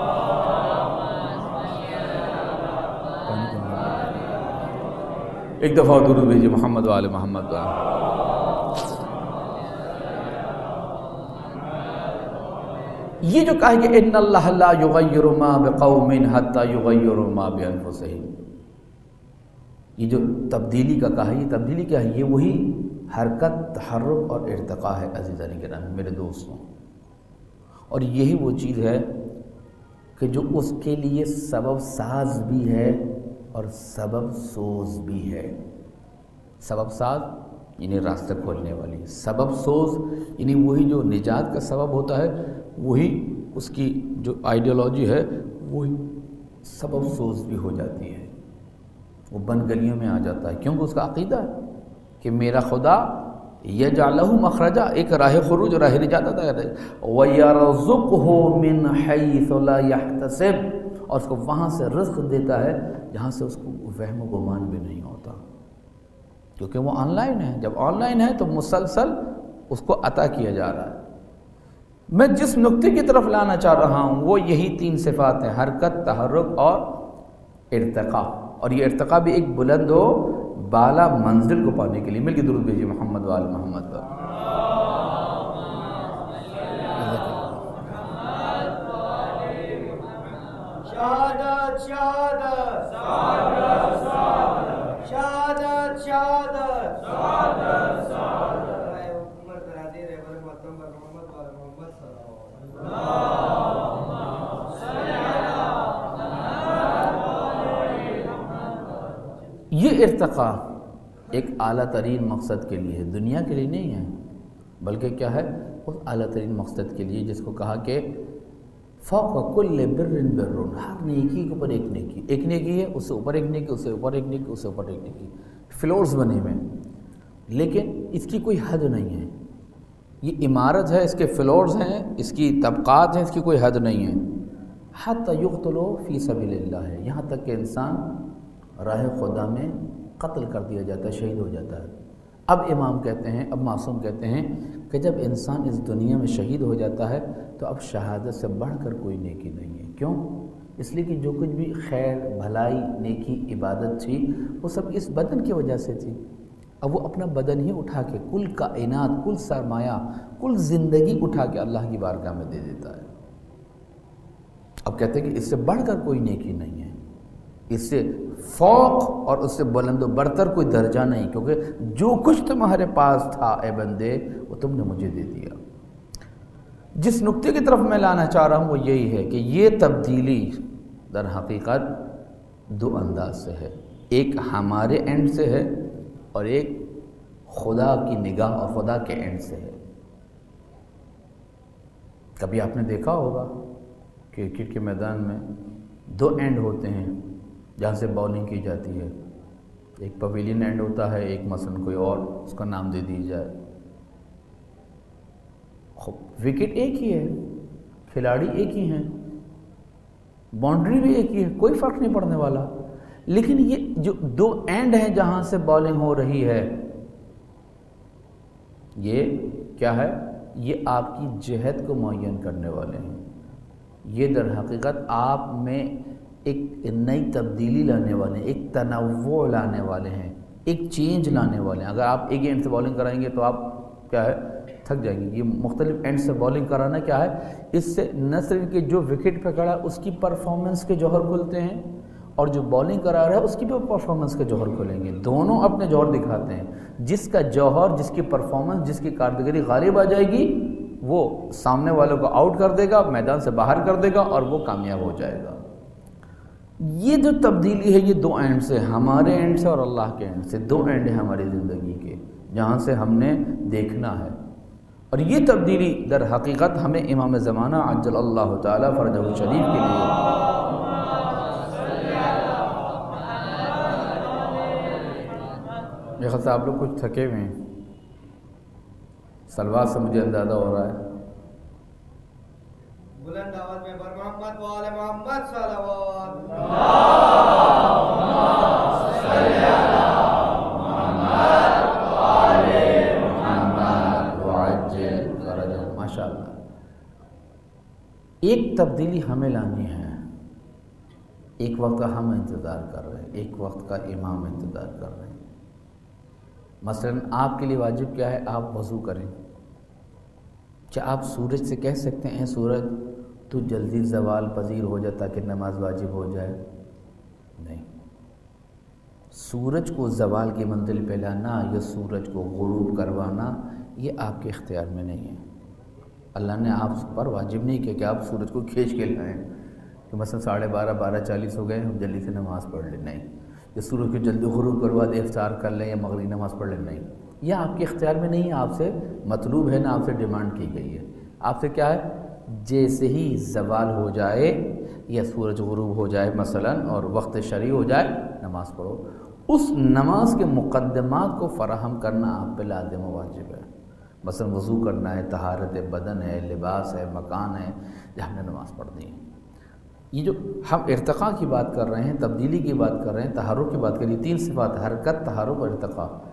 ایک دفعہ درود بھیجیے محمد و آل محمد. یہ جو کہا ہے کہ ان اللہ لا یغیر ما بقوم حتی یغیروا ما بانفسہم، یہ جو تبدیلی کا کہا ہے، یہ تبدیلی کیا ہے؟ یہ وہی حرکت، تحرک اور ارتقاء ہے عزیزان کرام، میرے دوستوں. اور یہی وہ چیز ہے کہ جو اس کے لیے سبب ساز بھی ہے اور سبب سوز بھی ہے. سبب ساز یعنی راستہ کھولنے والی، سبب سوز یعنی وہی جو نجات کا سبب ہوتا ہے، وہی اس کی جو آئیڈیالوجی ہے وہی سبب سوز بھی ہو جاتی ہے، وہ بند گلیوں میں آ جاتا ہے. کیونکہ اس کا عقیدہ ہے کہ میرا خدا یجعل لہ مخرجا، ایک راہ خروج، راہ نجات عطا کرتا ہے. وَيَرْزُقْهُ مِنْ حَيْثُ لَا يَحْتَسِبُ، اور اس کو وہاں سے رزق دیتا ہے جہاں سے اس کو وہم و گمان بھی نہیں ہوتا، کیونکہ وہ آن لائن ہے. جب آن لائن ہے تو مسلسل اس کو عطا کیا جا رہا ہے. میں جس نقطے کی طرف لانا چاہ رہا ہوں وہ یہی 3 صفات ہیں، حرکت، تحرک اور ارتقاء. اور یہ ارتقاء بھی ایک بلند و بالا منزل کو پانے کے لیے. مل کے درود بھیجیے محمد وآل محمد پر. شہادت شہادت شہادت شہادت شہادت شہادت شہادت. عمر درازی رہبر محترم پر محمد وآل محمد صلی اللہ علیہ وسلم. یہ ارتقاء ایک اعلیٰ ترین مقصد کے لیے ہے، دنیا کے لیے نہیں ہے، بلکہ کیا ہے اس اعلیٰ ترین مقصد کے لیے جس کو کہا کہ فوق کل بر بر، ہر نیکی کے اوپر ایک نیکی، ایک نیکی ہے اس سے اوپر ایک نیکی، اس سے اوپر ایک نیکی، اس سے اوپر ایک نیکی، فلورز بنے ہوئے ہیں، لیکن اس کی کوئی حد نہیں ہے. یہ عمارت ہے، اس کے فلورز ہیں، اس کی طبقات ہیں، اس کی کوئی حد نہیں ہے. حتی یقتلوا فی سبیل اللہ ہے، یہاں تک کہ انسان راہ خدا میں قتل کر دیا جاتا ہے، شہید ہو جاتا ہے. اب امام کہتے ہیں، اب معصوم کہتے ہیں کہ جب انسان اس دنیا میں شہید ہو جاتا ہے تو اب شہادت سے بڑھ کر کوئی نیکی نہیں ہے. کیوں؟ اس لیے کہ جو کچھ بھی خیر، بھلائی، نیکی، عبادت تھی وہ سب اس بدن کی وجہ سے تھی. اب وہ اپنا بدن ہی اٹھا کے کل کائنات، کل سرمایہ، کل زندگی اٹھا کے اللہ کی بارگاہ میں دے دیتا ہے. اب کہتے ہیں کہ اس سے بڑھ کر کوئی نیکی نہیں ہے، اس سے فوق اور اس سے بلند و برتر کوئی درجہ نہیں، کیونکہ جو کچھ تمہارے پاس تھا اے بندے وہ تم نے مجھے دے دیا. جس نقطے کی طرف میں لانا چاہ رہا ہوں وہ یہی ہے کہ یہ تبدیلی در حقیقت 2 انداز سے ہے. ایک ہمارے اینڈ سے ہے اور ایک خدا کی نگاہ اور خدا کے اینڈ سے ہے. کبھی آپ نے دیکھا ہوگا کہ کرکٹ کے میدان میں 2 اینڈ ہوتے ہیں جہاں سے باؤلنگ کی جاتی ہے. ایک پویلین اینڈ ہوتا ہے، ایک مثلا کوئی اور اس کا نام دے دی جائے. وکٹ ایک ہی ہے، کھلاڑی ایک ہی ہیں، باؤنڈری بھی ایک ہی ہے، کوئی فرق نہیں پڑنے والا. لیکن یہ جو 2 اینڈ ہیں جہاں سے بالنگ ہو رہی ہے، یہ کیا ہے؟ یہ آپ کی جہت کو معین کرنے والے ہیں. یہ در حقیقت آپ میں ایک نئی تبدیلی لانے والے ہیں، ایک تنوع لانے والے ہیں، ایک چینج لانے والے ہیں. اگر آپ ایک اینڈ سے بالنگ کرائیں گے تو آپ کیا ہے تھک جائیں گے. یہ مختلف اینڈ سے بالنگ کرانا کیا ہے، اس سے نہ صرف کہ جو وکٹ پہ کھڑا اس کی پرفارمنس کے جوہر کھلتے ہیں اور جو بالنگ کرا رہا ہے اس کی بھی پرفارمنس کے جوہر کھلیں گے. دونوں اپنے جوہر دکھاتے ہیں. جس کا جوہر، جس کی پرفارمنس، جس کی کارکردگی غالب آ جائے گی وہ سامنے والوں کو آؤٹ کر دے گا، میدان سے باہر کر دے گا اور وہ کامیاب ہو جائے گا. یہ جو تبدیلی ہے یہ 2 اینڈ سے، ہمارے اینڈ سے اور اللہ کے اینڈ سے. 2 اینڈ ہیں ہماری زندگی کے جہاں سے ہم نے دیکھنا ہے. اور یہ تبدیلی در حقیقت ہمیں امام زمانہ عجل اللہ تعالی فرجہ شریف کے لیے میرے خیال سے آپ لوگ کچھ تھکے ہوئے ہیں، سلوات سے مجھے اندازہ ہو رہا ہے. بلند آواز میں بر محمد وآل محمد صلوات. ماشاءاللہ. ایک تبدیلی ہمیں لانی ہے. ایک وقت کا ہم انتظار کر رہے ہیں، ایک وقت کا امام انتظار کر رہے ہیں. مثلا آپ کے لیے واجب کیا ہے؟ آپ وضو کریں. کیا آپ سورج سے کہہ سکتے ہیں سورج تو جلدی زوال پذیر ہو جائے تاکہ نماز واجب ہو جائے؟ نہیں. سورج کو زوال کی منزل پہ لانا یا سورج کو غروب کروانا یہ آپ کے اختیار میں نہیں ہے. اللہ نے آپ پر واجب نہیں کیا کہ آپ سورج کو کھینچ کے لائیں کہ مثلا 12:30 12:40 ہو گئے ہم جلدی سے نماز پڑھ لیں. نہیں. یا سورج کو جلدی غروب کروا دے، افطار کر لیں یا مغربی نماز پڑھ لیں. نہیں، یہ آپ کے اختیار میں نہیں ہے. آپ سے مطلوب ہے، نہ آپ سے ڈیمانڈ کی گئی ہے. آپ سے کیا ہے؟ جیسے ہی زوال ہو جائے یا سورج غروب ہو جائے مثلا اور وقت شرعی ہو جائے نماز پڑھو. اس نماز کے مقدمات کو فراہم کرنا آپ پہ لازم و واجب ہے. مثلا وضو کرنا ہے، طہارت بدن ہے، لباس ہے، مکان ہے جہاں نے نماز پڑھنی ہے. یہ جو ہم ارتقاء کی بات کر رہے ہیں، تبدیلی کی بات کر رہے ہیں، تحرک کی بات کر رہے ہیں، 3 صفات: حرکت، تحرک اور ارتقاء.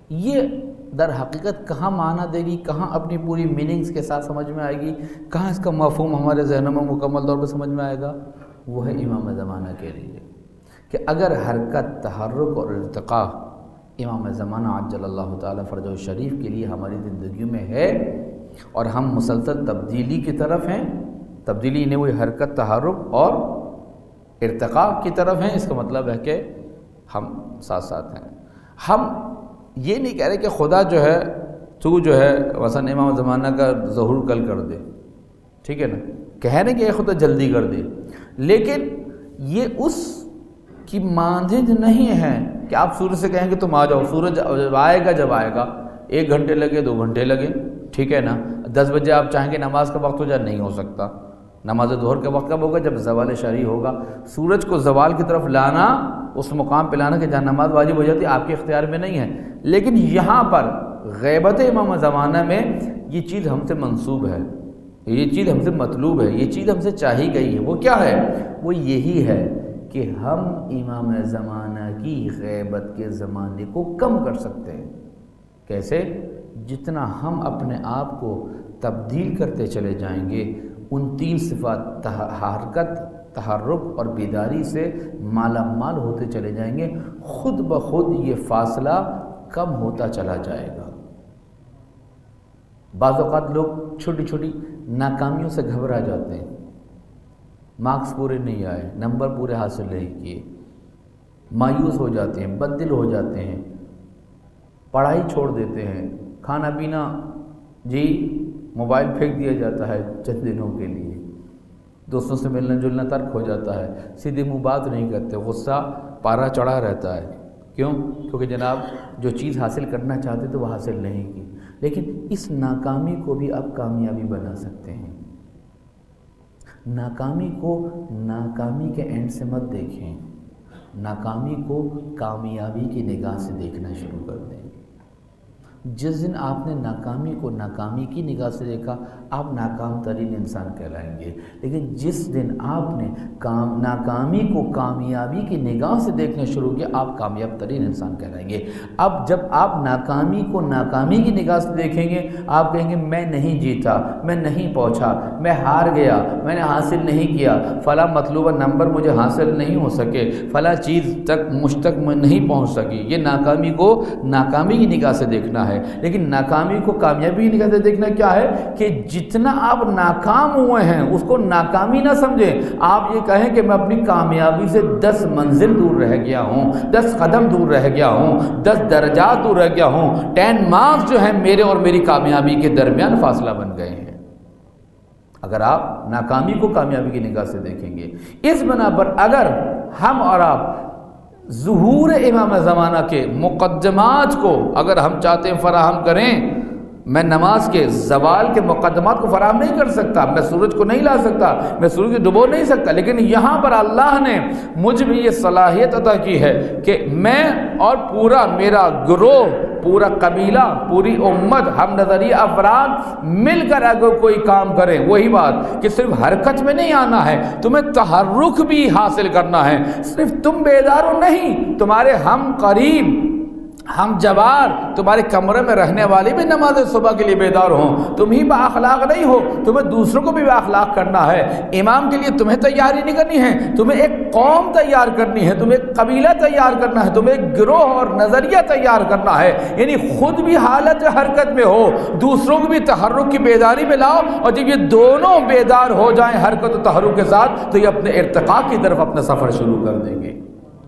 یہ در حقیقت کہاں معنی دے گی، کہاں اپنی پوری میننگز کے ساتھ سمجھ میں آئے گی، کہاں اس کا مفہوم ہمارے ذہنوں میں مکمل طور پہ سمجھ میں آئے گا؟ وہ ہے امام زمانہ کے لیے کہ اگر حرکت، تحرک اور ارتقاء امام زمانہ عجل اللہ تعالیٰ فرجہ شریف کے لیے ہماری زندگیوں میں ہے اور ہم مسلسل تبدیلی کی طرف ہیں، تبدیلی انہیں وہی حرکت، تحرک اور ارتقاء کی طرف ہیں، اس کا مطلب ہے کہ ہم ساتھ ساتھ ہیں۔ ہم یہ نہیں کہہ رہے کہ خدا جو ہے تو جو ہے مثلا امام زمانہ کا ظہور کل کر دے، ٹھیک ہے نا، کہہ رہے کہ یہ خدا جلدی کر دے، لیکن یہ اس کی مانند نہیں ہے کہ آپ سورج سے کہیں کہ تم آ جاؤ، سورج آئے گا جب آئے گا، 1 گھنٹے لگے 2 گھنٹے لگے، ٹھیک ہے نا، 10 بجے آپ چاہیں کہ نماز کا وقت ہو جائے، نہیں ہو سکتا۔ نماز ظہر کا وقت کب ہوگا؟ جب زوال شرعی ہوگا۔ سورج کو زوال کی طرف لانا، اس مقام پہ لانا کہ جہاں نماز واجب ہو جاتی ہے، آپ کے اختیار میں نہیں ہے، لیکن یہاں پر غیبت امام زمانہ میں یہ چیز ہم سے منسوب ہے، یہ چیز ہم سے مطلوب ہے، یہ چیز ہم سے چاہی گئی ہے۔ وہ کیا ہے؟ وہ یہی ہے کہ ہم امام زمانہ کی غیبت کے زمانے کو کم کر سکتے ہیں۔ کیسے؟ جتنا ہم اپنے آپ کو تبدیل کرتے چلے جائیں گے، ان 3 صفات حرکت، تحرک اور بیداری سے مالا مال ہوتے چلے جائیں گے، خود بخود یہ فاصلہ کم ہوتا چلا جائے گا۔ بعض اوقات لوگ چھوٹی چھوٹی ناکامیوں سے گھبرا جاتے ہیں، مارکس پورے نہیں آئے، نمبر پورے حاصل نہیں کیے، مایوس ہو جاتے ہیں، بددل ہو جاتے ہیں، پڑھائی چھوڑ دیتے ہیں، کھانا پینا جی موبائل پھینک دیا جاتا ہے چند دنوں کے لیے، دوستوں سے ملنا جلنا ترک ہو جاتا ہے، سیدھے منہ بات نہیں کرتے، غصہ پارا چڑھا رہتا ہے۔ کیوں؟ کیونکہ جناب جو چیز حاصل کرنا چاہتے تو وہ حاصل نہیں کی۔ لیکن اس ناکامی کو بھی آپ کامیابی بنا سکتے ہیں۔ ناکامی کو ناکامی کے اینڈ سے مت دیکھیں، ناکامی کو کامیابی کی نگاہ سے دیکھنا شروع کر دیں۔ جس دن آپ نے ناکامی کو ناکامی کی نگاہ سے دیکھا، آپ ناکام ترین انسان کہلائیں گے، لیکن جس دن آپ نے ناکامی کو کامیابی کی نگاہ سے دیکھنا شروع کیا، آپ کامیاب ترین انسان کہلائیں گے۔ اب جب آپ ناکامی کو ناکامی کی نگاہ سے دیکھیں گے، آپ کہیں گے میں نہیں جیتا، میں نہیں پہنچا، میں ہار گیا، میں نے حاصل نہیں کیا، فلاں مطلوبہ نمبر مجھے حاصل نہیں ہو سکے، فلاں چیز تک مجھ تک میں نہیں پہنچ سکی۔ یہ ناکامی کو ناکامی کی نگاہ سے دیکھنا ہے، لیکن ناکامی کو کامیابی کی نگاہ سے دیکھنا کیا ہے کہ جتنا آپ ناکام ہوئے ہیں اس کو ناکامی نہ سمجھیں، آپ یہ کہیں کہ میں اپنی کامیابی سے 10 منزل دور رہ گیا ہوں، 10 قدم دور رہ گیا ہوں، 10 درجات دور رہ گیا ہوں، 10 مارکس جو ہیں میرے اور میری کامیابی کے درمیان فاصلہ بن گئے ہیں۔ اگر آپ ناکامی کو کامیابی کی نگاہ سے دیکھیں گے، اس بنا پر اگر ہم اور آپ ظہور امام زمانہ کے مقدمات کو اگر ہم چاہتے ہیں فراہم کریں، میں نماز کے زوال کے مقدمات کو فراہم نہیں کر سکتا، میں سورج کو نہیں لا سکتا، میں سورج کو ڈبو نہیں سکتا، لیکن یہاں پر اللہ نے مجھ میں یہ صلاحیت عطا کی ہے کہ میں اور پورا میرا گروہ، پورا قبیلہ، پوری امت، ہم نظری افراد مل کر اگر کوئی کام کریں، وہی بات کہ صرف حرکت میں نہیں آنا ہے، تمہیں تحرک بھی حاصل کرنا ہے، صرف تم بیدار ہو نہیں، تمہارے ہم قریب، ہم جوار، تمہارے کمرے میں رہنے والے بھی نماز صبح کے لیے بیدار ہوں۔ تم ہی با اخلاق نہیں ہو، تمہیں دوسروں کو بھی با اخلاق کرنا ہے۔ امام کے لیے تمہیں تیاری نہیں کرنی ہے، تمہیں ایک قوم تیار کرنی ہے، تمہیں ایک قبیلہ تیار کرنا ہے، تمہیں ایک گروہ اور نظریہ تیار کرنا ہے، یعنی خود بھی حالت حرکت میں ہو، دوسروں کو بھی تحرک کی بیداری میں لاؤ، اور جب یہ دونوں بیدار ہو جائیں حرکت و تحرک کے ساتھ تو یہ اپنے ارتقاء کی طرف اپنا سفر شروع کر دیں گے۔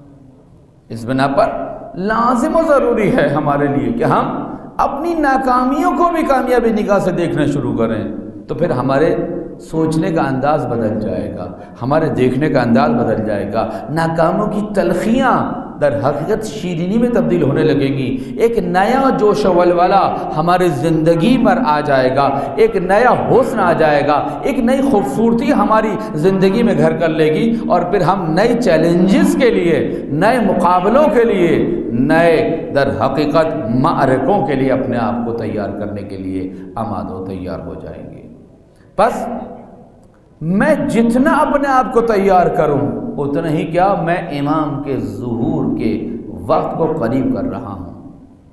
اس بنا پر لازم و ضروری ہے ہمارے لیے کہ ہم اپنی ناکامیوں کو بھی کامیابی نگاہ سے دیکھنا شروع کریں، تو پھر ہمارے سوچنے کا انداز بدل جائے گا، ہمارے دیکھنے کا انداز بدل جائے گا، ناکاموں کی تلخیاں در حقیقت شیرینی میں تبدیل ہونے لگیں گی، ایک نیا جوش و ولولہ ہماری زندگی پر آ جائے گا، ایک نیا حسن آ جائے گا، ایک نئی خوبصورتی ہماری زندگی میں گھر کر لے گی، اور پھر ہم نئے چیلنجز کے لیے، نئے مقابلوں کے لیے، نئے در حقیقت معرکوں کے لیے اپنے آپ کو تیار کرنے کے لیے آماد و تیار ہو جائیں گے۔ بس میں جتنا اپنے آپ کو تیار کروں اتنا ہی کیا میں امام کے ظہور کے وقت کو قریب کر رہا ہوں،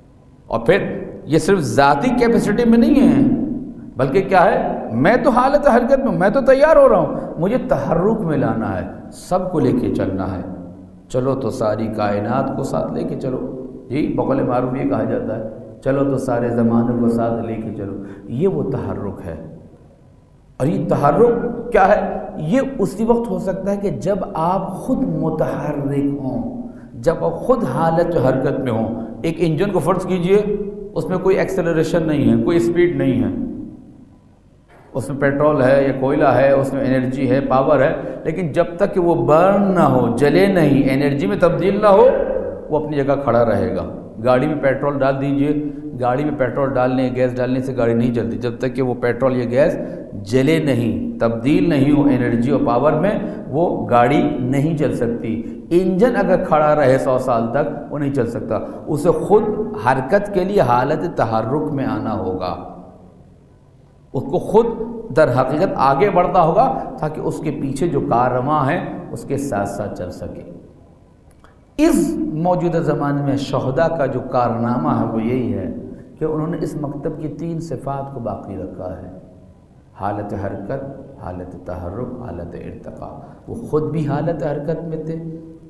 اور پھر یہ صرف ذاتی کیپیسٹی میں نہیں ہے، بلکہ کیا ہے، میں تو حالت حرکت میں، میں تو تیار ہو رہا ہوں، مجھے تحرک میں لانا ہے، سب کو لے کے چلنا ہے۔ چلو تو ساری کائنات کو ساتھ لے کے چلو، جی بقول معروف یہ کہا جاتا ہے، چلو تو سارے زمانے کو ساتھ لے کے چلو، یہ وہ تحرک ہے۔ اور یہ تحرک کیا ہے؟ یہ اسی وقت ہو سکتا ہے کہ جب آپ خود متحرک ہوں، جب آپ خود حالت حرکت میں ہوں۔ ایک انجن کو فرض کیجئے، اس میں کوئی ایکسلریشن نہیں ہے، کوئی اسپیڈ نہیں ہے، اس میں پیٹرول ہے یا کوئلہ ہے، اس میں انرجی ہے، پاور ہے، لیکن جب تک کہ وہ برن نہ ہو، جلے نہیں، انرجی میں تبدیل نہ ہو، وہ اپنی جگہ کھڑا رہے گا۔ گاڑی میں پیٹرول ڈال دیجئے، گاڑی میں پیٹرول ڈالنے، گیس ڈالنے سے گاڑی نہیں چلتی، جب تک کہ وہ پیٹرول یا گیس جلے نہیں، تبدیل نہیں ہو انرجی اور پاور میں، وہ گاڑی نہیں چل سکتی۔ انجن اگر کھڑا رہے 100 سال تک، وہ نہیں چل سکتا، اسے خود حرکت کے لیے حالت تحرک میں آنا ہوگا، اس کو خود در حقیقت آگے بڑھتا ہوگا تاکہ اس کے پیچھے جو کاررواں ہیں اس کے ساتھ ساتھ چل سکے۔ اس موجودہ زمانے میں شہداء کا جو کارنامہ ہے وہ یہی ہے کہ انہوں نے اس مکتب کی 3 صفات کو باقی رکھا ہے: حالت حرکت، حالت تحرک، حالت ارتقاء۔ وہ خود بھی حالت حرکت میں تھے،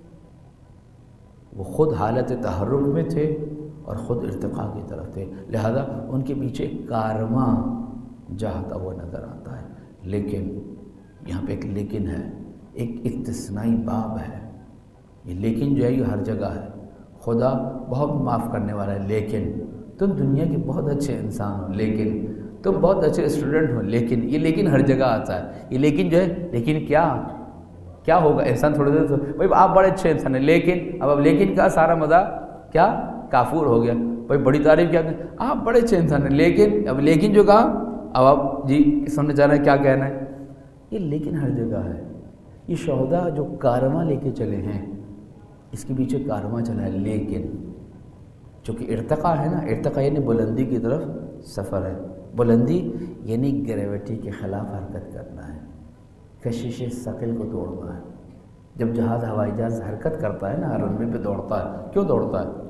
وہ خود حالت تحرک میں تھے اور خود ارتقاء کی طرف تھے، لہذا ان کے پیچھے ایک کارواں جاتا ہوا نظر آتا ہے۔ لیکن یہاں پہ ایک لیکن ہے، ایک استثنائی باب ہے۔ یہ لیکن جو ہے یہ ہر جگہ ہے۔ خدا بہت معاف کرنے والا ہے، لیکن تم دنیا کے بہت اچھے انسان ہو، لیکن تم بہت اچھے اسٹوڈنٹ ہو، لیکن یہ لیکن ہر جگہ آتا ہے۔ یہ لیکن جو ہے، لیکن کیا ہوگا؟ انسان تھوڑی دیر بھائی آپ بڑے اچھے انسان ہیں، لیکن اب لیکن کا سارا مزہ کیا کافور ہو گیا۔ بھائی بڑی تعریف کیا کہ آپ بڑے اچھے انسان ہیں، لیکن اب لیکن جو کہا، اب آپ جی سننے چاہ رہے ہیں کیا کہنا ہے؟ یہ لیکن ہر جگہ ہے۔ یہ شہداء جو کارواں لے کے چلے ہیں، اس کے پیچھے کارواں چلا ہے، لیکن چونکہ ارتقاء ہے نا، ارتقاء یعنی بلندی کی طرف سفر ہے۔ بلندی یعنی گریویٹی کے خلاف حرکت کرنا ہے، کشش ثقل کو توڑنا ہے۔ جب جہاز ہوائی جہاز حرکت کرتا ہے نا، رن وے پہ دوڑتا ہے، کیوں دوڑتا ہے؟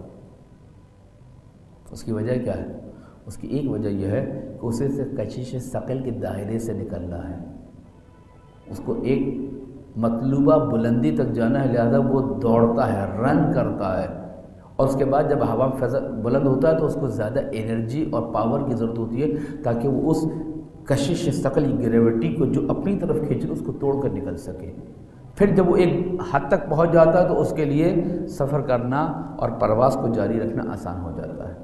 اس کی وجہ کیا ہے؟ اس کی ایک وجہ یہ ہے کہ اسے سے کشش ثقل کے دائرے سے نکلنا ہے، اس کو ایک مطلوبہ بلندی تک جانا ہے، لہذا وہ دوڑتا ہے، رن کرتا ہے، اور اس کے بعد جب ہوا بلند ہوتا ہے تو اس کو زیادہ انرجی اور پاور کی ضرورت ہوتی ہے تاکہ وہ اس کشش ثقل گریویٹی کو جو اپنی طرف کھینچ اس کو توڑ کر نکل سکے۔ پھر جب وہ ایک حد تک پہنچ جاتا ہے تو اس کے لیے سفر کرنا اور پرواز کو جاری رکھنا آسان ہو جاتا ہے۔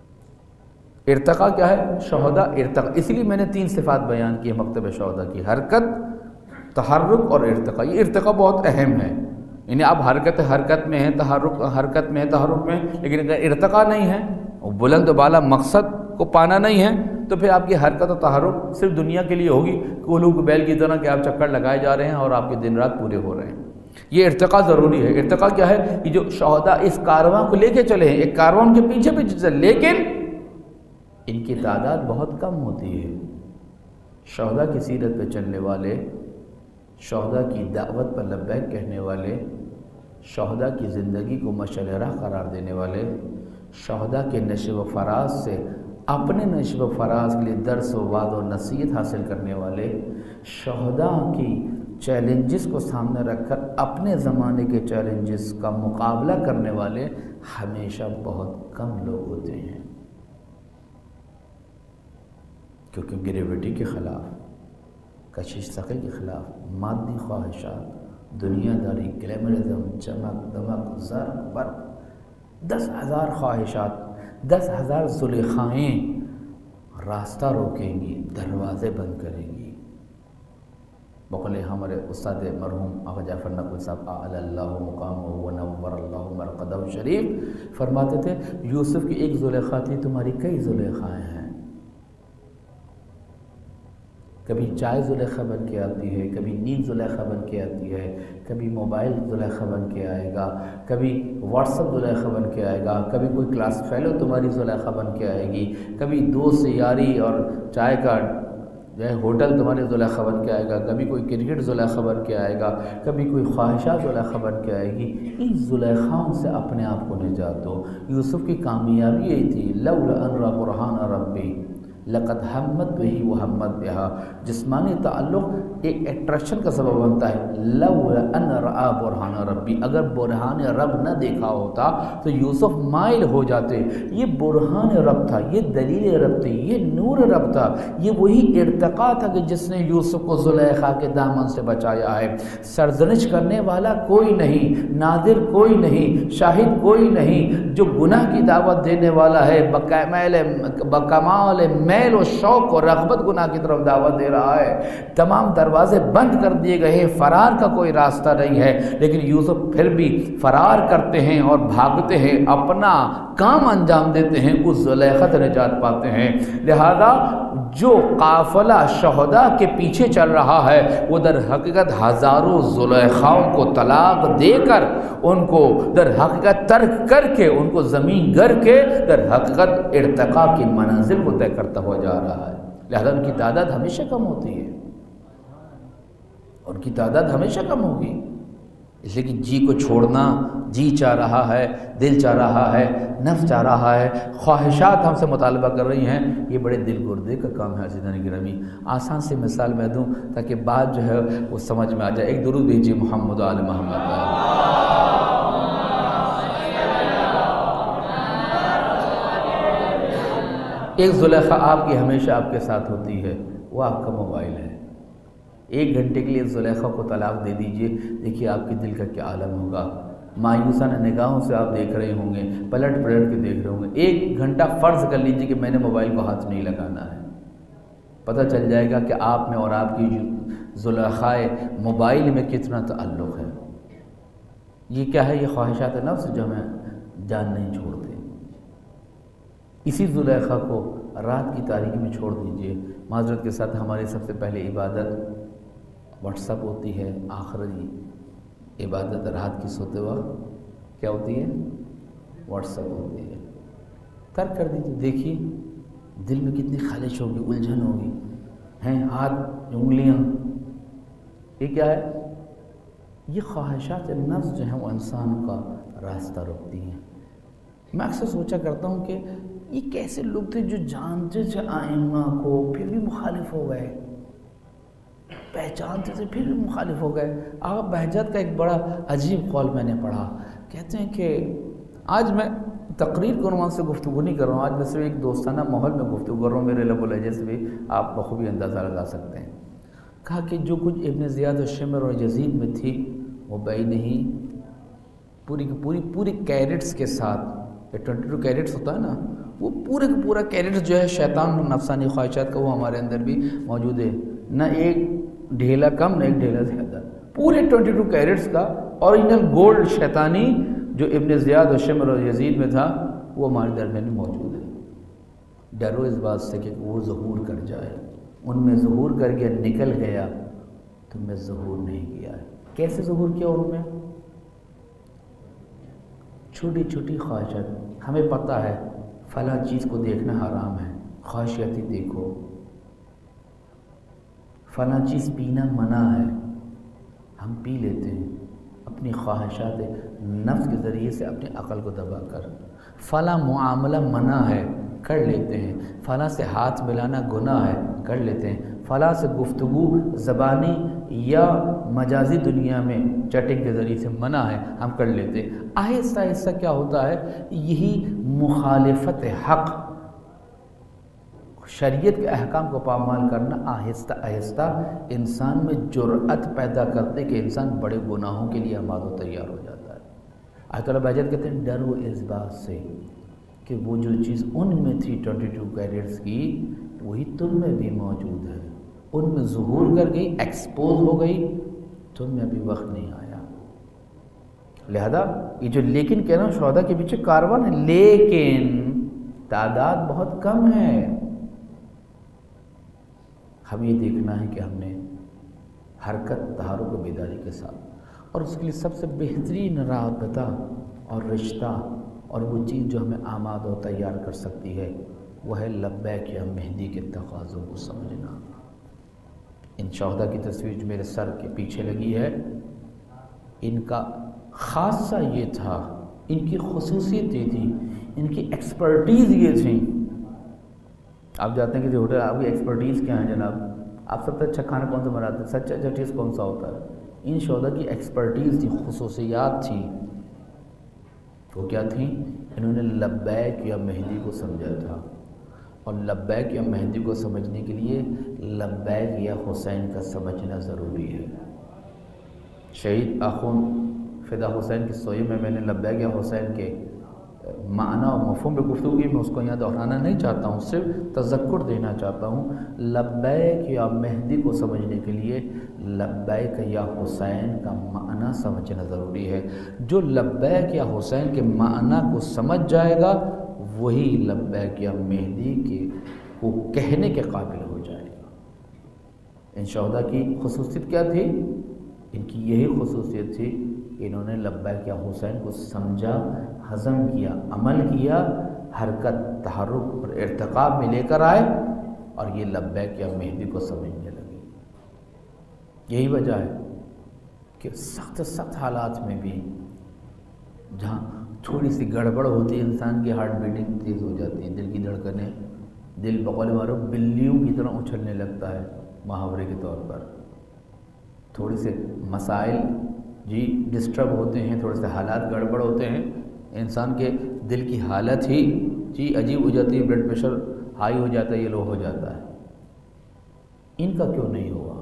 ارتقاء کیا ہے؟ شہداء ارتقاء، اس لیے میں نے 3 صفات بیان کی مکتب شہداء کی: حرکت، تحرک اور ارتقاء۔ یہ ارتقاء بہت اہم ہے، یعنی آپ حرکت میں ہیں، حرکت میں تحرک میں، لیکن اگر ارتقاء نہیں ہے، بلند و بالا مقصد کو پانا نہیں ہے، تو پھر آپ کی حرکت و تحرک صرف دنیا کے لیے ہوگی، کولو کو بیل کی طرح کہ آپ چکر لگائے جا رہے ہیں اور آپ کے دن رات پورے ہو رہے ہیں۔ یہ ارتقاء ضروری ہے۔ ارتقاء کیا ہے؟ کہ جو شہداء اس کارواں کو لے کے چلے ہیں، ایک کارواں ان کے پیچھے چلے، لیکن ان کی تعداد بہت کم ہوتی ہے۔ شہداء کی سیرت پہ چلنے والے، شہداء کی دعوت پر لبیک کہنے والے، شہداء کی زندگی کو مشعل راہ قرار دینے والے، شہداء کے نشو و فراز سے اپنے نشو و فراز کے لیے درس و وعظ و نصیحت حاصل کرنے والے، شہداء کی چیلنجز کو سامنے رکھ کر اپنے زمانے کے چیلنجز کا مقابلہ کرنے والے ہمیشہ بہت کم لوگ ہوتے ہیں، کیونکہ گریویٹی کے خلاف، کشش ثقل کے خلاف، مادی خواہشات، دنیا داری، گلیمرزم، چمک دمک، زر برق، 10,000 خواہشات، 10,000 زلیخائیں راستہ روکیں گی، دروازے بند کریں گی۔ بقول ہمارے استاد مرحوم آقا جعفر نقوی صاحب اعلی اللہ مقامہ ونور اللہ مرقدہ شریف فرماتے تھے، یوسف کی ایک زلیخا تھی، تمہاری کئی زلیخائیں ہیں۔ کبھی چائے زلیخا بن کے آتی ہے، کبھی نیند زلیخا بن کے آتی ہے، کبھی موبائل زلیخا بن کے آئے گا، کبھی واٹس اپ زلیخا بن کے آئے گا، کبھی کوئی کلاس فیلو تمہاری زلیخا بن کے آئے گی، کبھی دوست یاری اور چائے کا جو ہے ہوٹل تمہارے زلیخا بن کے آئے گا، کبھی کوئی کرکٹ زلیخا بن کے آئے گا، کبھی کوئی خواہشات زلیخا بن کے آئے گی۔ ان زلیخاؤں سے اپنے آپ کو نجات دو۔ یوسف کی کامیابی یہی تھی، لولا ان رأى برهان ربی لقد ہمت بہی وہمت بہا۔ جسمانی تعلق ایک اٹریکشن کا سبب بنتا ہے۔ لولا ان رأى برهان ربی، اگر برہان رب نہ دیکھا ہوتا تو یوسف مائل ہو جاتے۔ یہ برہان رب تھا، یہ دلیل رب تھی، یہ نور رب تھا، یہ وہی ارتقاء تھا کہ جس نے یوسف کو زلیخا کے دامن سے بچایا ہے۔ سرزنش کرنے والا کوئی نہیں، ناظر کوئی نہیں، شاہد کوئی نہیں، جو گناہ کی دعوت دینے والا ہے بکمال میل و شوق و رغبت گناہ کی طرف دعوت دے رہا ہے۔ تمام دروازے بند کر دیے گئے ہیں، فرار کا کوئی راستہ نہیں ہے، لیکن یوسف پھر بھی فرار کرتے ہیں اور بھاگتے ہیں، اپنا کام انجام دیتے ہیں، اس زلیخا سے نجات پاتے ہیں۔ لہذا جو قافلہ شہداء کے پیچھے چل رہا ہے وہ در حقیقت ہزاروں زلیخاؤں کو طلاق دے کر، ان کو در حقیقت ترک کر کے، ان کو زمین گر کے در حقیقت ارتقاء کی منازل کو طے کرتا ہوا جا رہا ہے۔ لہذا ان کی تعداد ہمیشہ کم ہوتی ہے، ان کی تعداد ہمیشہ کم ہوگی، اس لیے کہ جی کو چھوڑنا، جی چاہ رہا ہے، دل چاہ رہا ہے، نفس چاہ رہا ہے، خواہشات ہم سے مطالبہ کر رہی ہیں۔ یہ بڑے دل گردے کا کام ہے عزیزان گرامی۔ آسان سے مثال میں دوں تاکہ بات جو ہے وہ سمجھ میں آ جائے۔ ایک درود بھیجیے محمد آل محمد۔ ایک زلیخا آپ کی ہمیشہ آپ کے ساتھ ہوتی ہے، وہ آپ کا موبائل ہے۔ ایک گھنٹے کے لیے زلیخا کو طلاق دے دیجئے، دیکھیے آپ کے دل کا کیا عالم ہوگا۔ مایوسانہ نگاہوں سے آپ دیکھ رہے ہوں گے، پلٹ پلٹ کے دیکھ رہے ہوں گے۔ ایک گھنٹہ فرض کر لیجئے کہ میں نے موبائل کو ہاتھ نہیں لگانا ہے، پتہ چل جائے گا کہ آپ میں اور آپ کی زلیخائے موبائل میں کتنا تعلق ہے۔ یہ کیا ہے؟ یہ خواہشات نفس جو ہمیں جان نہیں چھوڑتے۔ اسی زلیخا کو رات کی تاریکی میں چھوڑ دیجئے۔ معذرت کے ساتھ ہماری سب سے پہلے عبادت واٹس اپ ہوتی ہے، آخری عبادت رات کی سوتے وقت کیا ہوتی ہے؟ واٹس اپ ہوتی ہے۔ ترک کر دیجیے، دیکھیے دل میں کتنی خلش ہوگی، الجھن ہوگی، ہیں ہاتھ انگلیاں، یہ کیا ہے؟ یہ خواہشات نفس جو ہیں وہ انسان کا راستہ روکتی ہیں۔ میں اکثر سوچا کرتا ہوں کہ یہ کیسے لوگ تھے جو جانتے تھے آئمہ کو پھر بھی مخالف ہو گئے، پہچانتے تھے پھر بھی مخالف ہو گئے۔ آقا بہجت کا ایک بڑا عجیب قول میں نے پڑھا، کہتے ہیں کہ آج میں تقریر کے عنوان سے گفتگو نہیں کر رہا ہوں، آج میں صرف ایک دوستانہ ماحول میں گفتگو کر رہا ہوں، میرے لب و لہجے سے بھی آپ بخوبی اندازہ لگا سکتے ہیں۔ کہا کہ جو کچھ ابن زیاد و شمر اور یزید میں تھی وہ بئی نہیں، پوری کی پوری کیرٹس کے ساتھ، یہ 22 کیرٹس ہوتا ہے نا، وہ پورے کا پورا کیرٹس جو ہے شیطان اور نفسانی خواہشات کا وہ ہمارے اندر بھی موجود ہے، نہ ایک ڈھیلا کم نہ ایک ڈھیلا زیادہ، پورے 22 کیرٹس کا اوریجنل گولڈ شیطانی جو ابن زیاد و شمر اور یزید میں تھا وہ ہمارے درمیان میں موجود ہے۔ ڈرو اس بات سے کہ وہ ظہور کر جائے، ان میں ظہور کر کے نکل گیا، تم میں ظہور نہیں کیا ہے۔ کیسے ظہور کیا ان میں؟ چھوٹی چھوٹی خواہشات، ہمیں پتہ ہے فلاں چیز کو دیکھنا حرام ہے، خواہشاتی دیکھو، فلاں چیز پینا منع ہے، ہم پی لیتے ہیں اپنی خواہشات نفس کے ذریعے سے اپنی عقل کو دبا کر، فلاں معاملہ منع ہے کر لیتے ہیں، فلاں سے ہاتھ ملانا گناہ ہے کر لیتے ہیں، فلاں سے گفتگو زبانی یا مجازی دنیا میں چیٹنگ کے ذریعے سے منع ہے ہم کر لیتے ہیں۔ آہستہ آہستہ کیا ہوتا ہے؟ یہی مخالفت حق، شریعت کے احکام کو پامال کرنا آہستہ آہستہ انسان میں جرأت پیدا کرتے کہ انسان بڑے گناہوں کے لیے آماد و تیار ہو جاتا ہے۔ آیت اللہ بہجت کہتے ہیں ڈرو اس بات سے کہ وہ جو چیز ان میں تھی 22 کیرٹس کی وہی تم میں بھی موجود ہے، ان میں ظہور کر گئی، ایکسپوز ہو گئی، تم میں ابھی وقت نہیں آیا۔ لہذا یہ جو لیکن کہنا شہداء کے پیچھے کاروان ہے، لیکن تعداد بہت کم ہے۔ ہم یہ دیکھنا ہے کہ ہم نے حرکت تحرک و بیداری کے ساتھ، اور اس کے لیے سب سے بہترین رابطہ اور رشتہ اور وہ چیز جو ہمیں آماد و تیار کر سکتی ہے وہ ہے لبیک یا مہدی کے تقاضوں کو سمجھنا۔ ان شہداء کی تصویر جو میرے سر کے پیچھے لگی ہے، ان کا خاصہ یہ تھا، ان کی خصوصیت یہ تھی، ان کی ایکسپرٹیز یہ تھی۔ آپ جاتے ہیں کہ ہوٹل، آپ کی ایکسپرٹیز کیا ہے جناب؟ آپ سب سے اچھا کھانا کون سا بناتے ہیں؟ سچ اچھا ٹیسٹ کون سا ہوتا ہے؟ ان شہداء کی ایکسپرٹیز تھی، خصوصیات تھی۔ وہ کیا تھیں؟ انہوں نے لبیک یا مہدی کو سمجھا تھا، اور لبیک یا مہدی کو سمجھنے کے لیے لبیک یا حسین کا سمجھنا ضروری ہے۔ شہید آخوند فدا حسین کی سوئی میں نے لبیک یا حسین کے معنی اور مفہوم پہ گفتگو کی، میں اس کو یہاں دہرانا نہیں چاہتا ہوں، صرف تذکر دینا چاہتا ہوں۔ لبیک یا مہدی کو سمجھنے کے لیے لبیک یا حسین کا معنی سمجھنا ضروری ہے۔ جو لبیک یا حسین کے معنی کو سمجھ جائے گا وہی لبیک یا مہدی کے کو کہنے کے قابل ہو جائے گا۔ ان شہداء کی خصوصیت کیا تھی؟ ان کی یہی خصوصیت تھی کہ انہوں نے لبیک یا حسین کو سمجھا، ہضم کیا، عمل کیا، حرکت، تحرک اور ارتقاب میں لے کر آئے، اور یہ لبیک یا مہدی کو سمجھنے لگے۔ یہی وجہ ہے کہ سخت حالات میں بھی جہاں تھوڑی سی گڑبڑ ہوتی ہے، انسان کی ہارٹ بیٹنگ تیز ہو جاتی ہے، دل کی دھڑکنیں، دل بقول معروف بلیوں کی طرح اچھلنے لگتا ہے محاورے کے طور پر۔ تھوڑے سے مسائل ڈسٹرب ہوتے ہیں، تھوڑے سے حالات گڑبڑ ہوتے ہیں، انسان کے دل کی حالت ہی عجیب ہو جاتی ہے، بلڈ پریشر ہائی ہو جاتا ہے، یہ لو ہو جاتا ہے۔ ان کا کیوں نہیں ہوا؟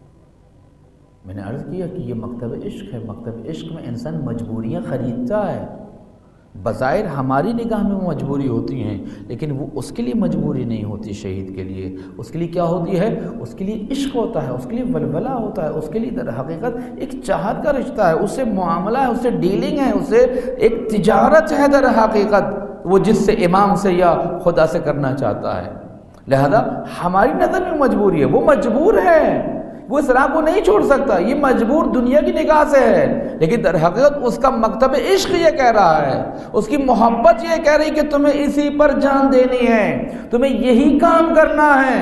میں نے عرض کیا کہ یہ مکتب عشق ہے۔ مکتب عشق میں انسان مجبوریاں خریدتا ہے۔ بظاہر ہماری نگاہ میں وہ مجبوری ہوتی ہیں، لیکن وہ اس کے لیے مجبوری نہیں ہوتی۔ شہید کے لیے اس کے لیے کیا ہوتی ہے؟ اس کے لیے عشق ہوتا ہے، اس کے لیے ولولہ ہوتا ہے، اس کے لیے در حقیقت ایک چاہت کا رشتہ ہے، اس سے معاملہ ہے، اس سے ڈیلنگ ہے، اس سے ایک تجارت ہے در حقیقت، وہ جس سے امام سے یا خدا سے کرنا چاہتا ہے۔ لہذا ہماری نظر میں مجبوری ہے، وہ مجبور ہے، وہ اس راہ کو نہیں چھوڑ سکتا، یہ مجبور دنیا کی نگاہ سے ہے، لیکن در حقیقت اس کا مکتب عشق یہ کہہ رہا ہے، اس کی محبت یہ کہہ رہی کہ تمہیں اسی پر جان دینی ہے، تمہیں یہی کام کرنا ہے۔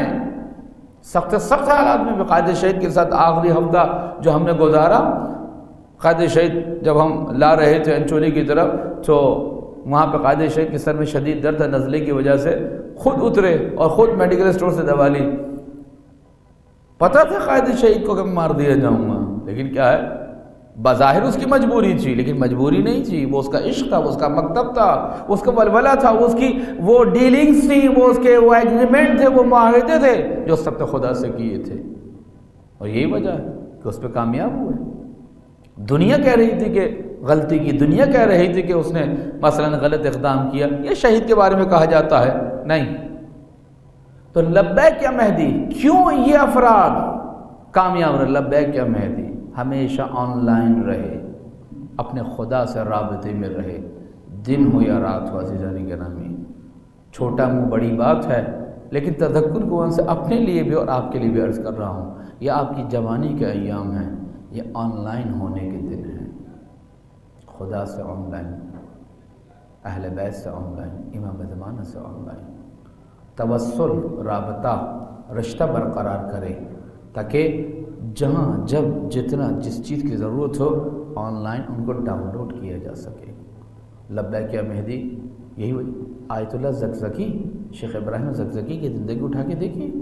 سخت حالات میں بھی قائد شہید کے ساتھ آخری ہفتہ جو ہم نے گزارا، قائد شہید جب ہم لا رہے تھے انچولی کی طرف، تو وہاں پہ قائد شہید کے سر میں شدید درد ہے نزلے کی وجہ سے، خود اترے اور خود میڈیکل اسٹور سے دوا لی۔ پتہ تھا قائد شہید کو کہ میں مار دیا جاؤں گا، لیکن کیا ہے، بظاہر اس کی مجبوری تھی، لیکن مجبوری نہیں تھی، وہ اس کا عشق تھا، وہ اس کا مکتب تھا، وہ اس کا ولولہ تھا، وہ اس کی وہ ڈیلنگز تھی، وہ اس کے وہ ایگریمنٹ تھے، وہ معاہدے تھے جو سب نے خدا سے کیے تھے، اور یہی وجہ ہے کہ اس پہ کامیاب ہوئے۔ دنیا کہہ رہی تھی کہ غلطی کی، دنیا کہہ رہی تھی کہ اس نے مثلا غلط اقدام کیا، یہ شہید کے بارے میں کہا جاتا ہے، نہیں۔ تو لبیک یا مہدی، کیوں یہ افراد کامیاب رہے؟ لبیک یا مہدی ہمیشہ آن لائن رہے، اپنے خدا سے رابطے میں رہے، دن ہو یا رات ہو۔ عزیزان گرامی، چھوٹا منہ بڑی بات ہے، لیکن تذکر کو ان سے اپنے لیے بھی اور آپ کے لیے بھی عرض کر رہا ہوں، یہ آپ کی جوانی کے ایام ہیں، یہ آن لائن ہونے کے دن ہیں۔ خدا سے آن لائن، اہل بیت سے آن لائن، امام زمانہ سے آن لائن، توسل، رابطہ، رشتہ برقرار کرے، تاکہ جہاں جب جتنا جس چیز کی ضرورت ہو آن لائن ان کو ڈاؤن لوڈ کیا جا سکے۔ لبیک یا مہدی، یہی آیت اللہ زکزکی، شیخ ابراہیم زکزکی کی زندگی اٹھا کے دیکھیے،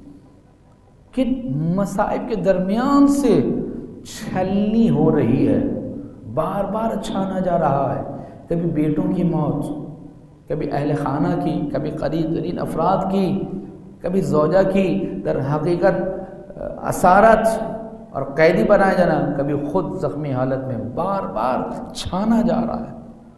کن مصائب کے درمیان سے چھلنی ہو رہی ہے، بار بار چھانا جا رہا ہے، کبھی بیٹوں کی موت، کبھی اہل خانہ کی، کبھی قریب ترین افراد کی، کبھی زوجہ کی در حقیقت اسارت اور قیدی بنائے جانا، کبھی خود زخمی حالت میں، بار بار چھانا جا رہا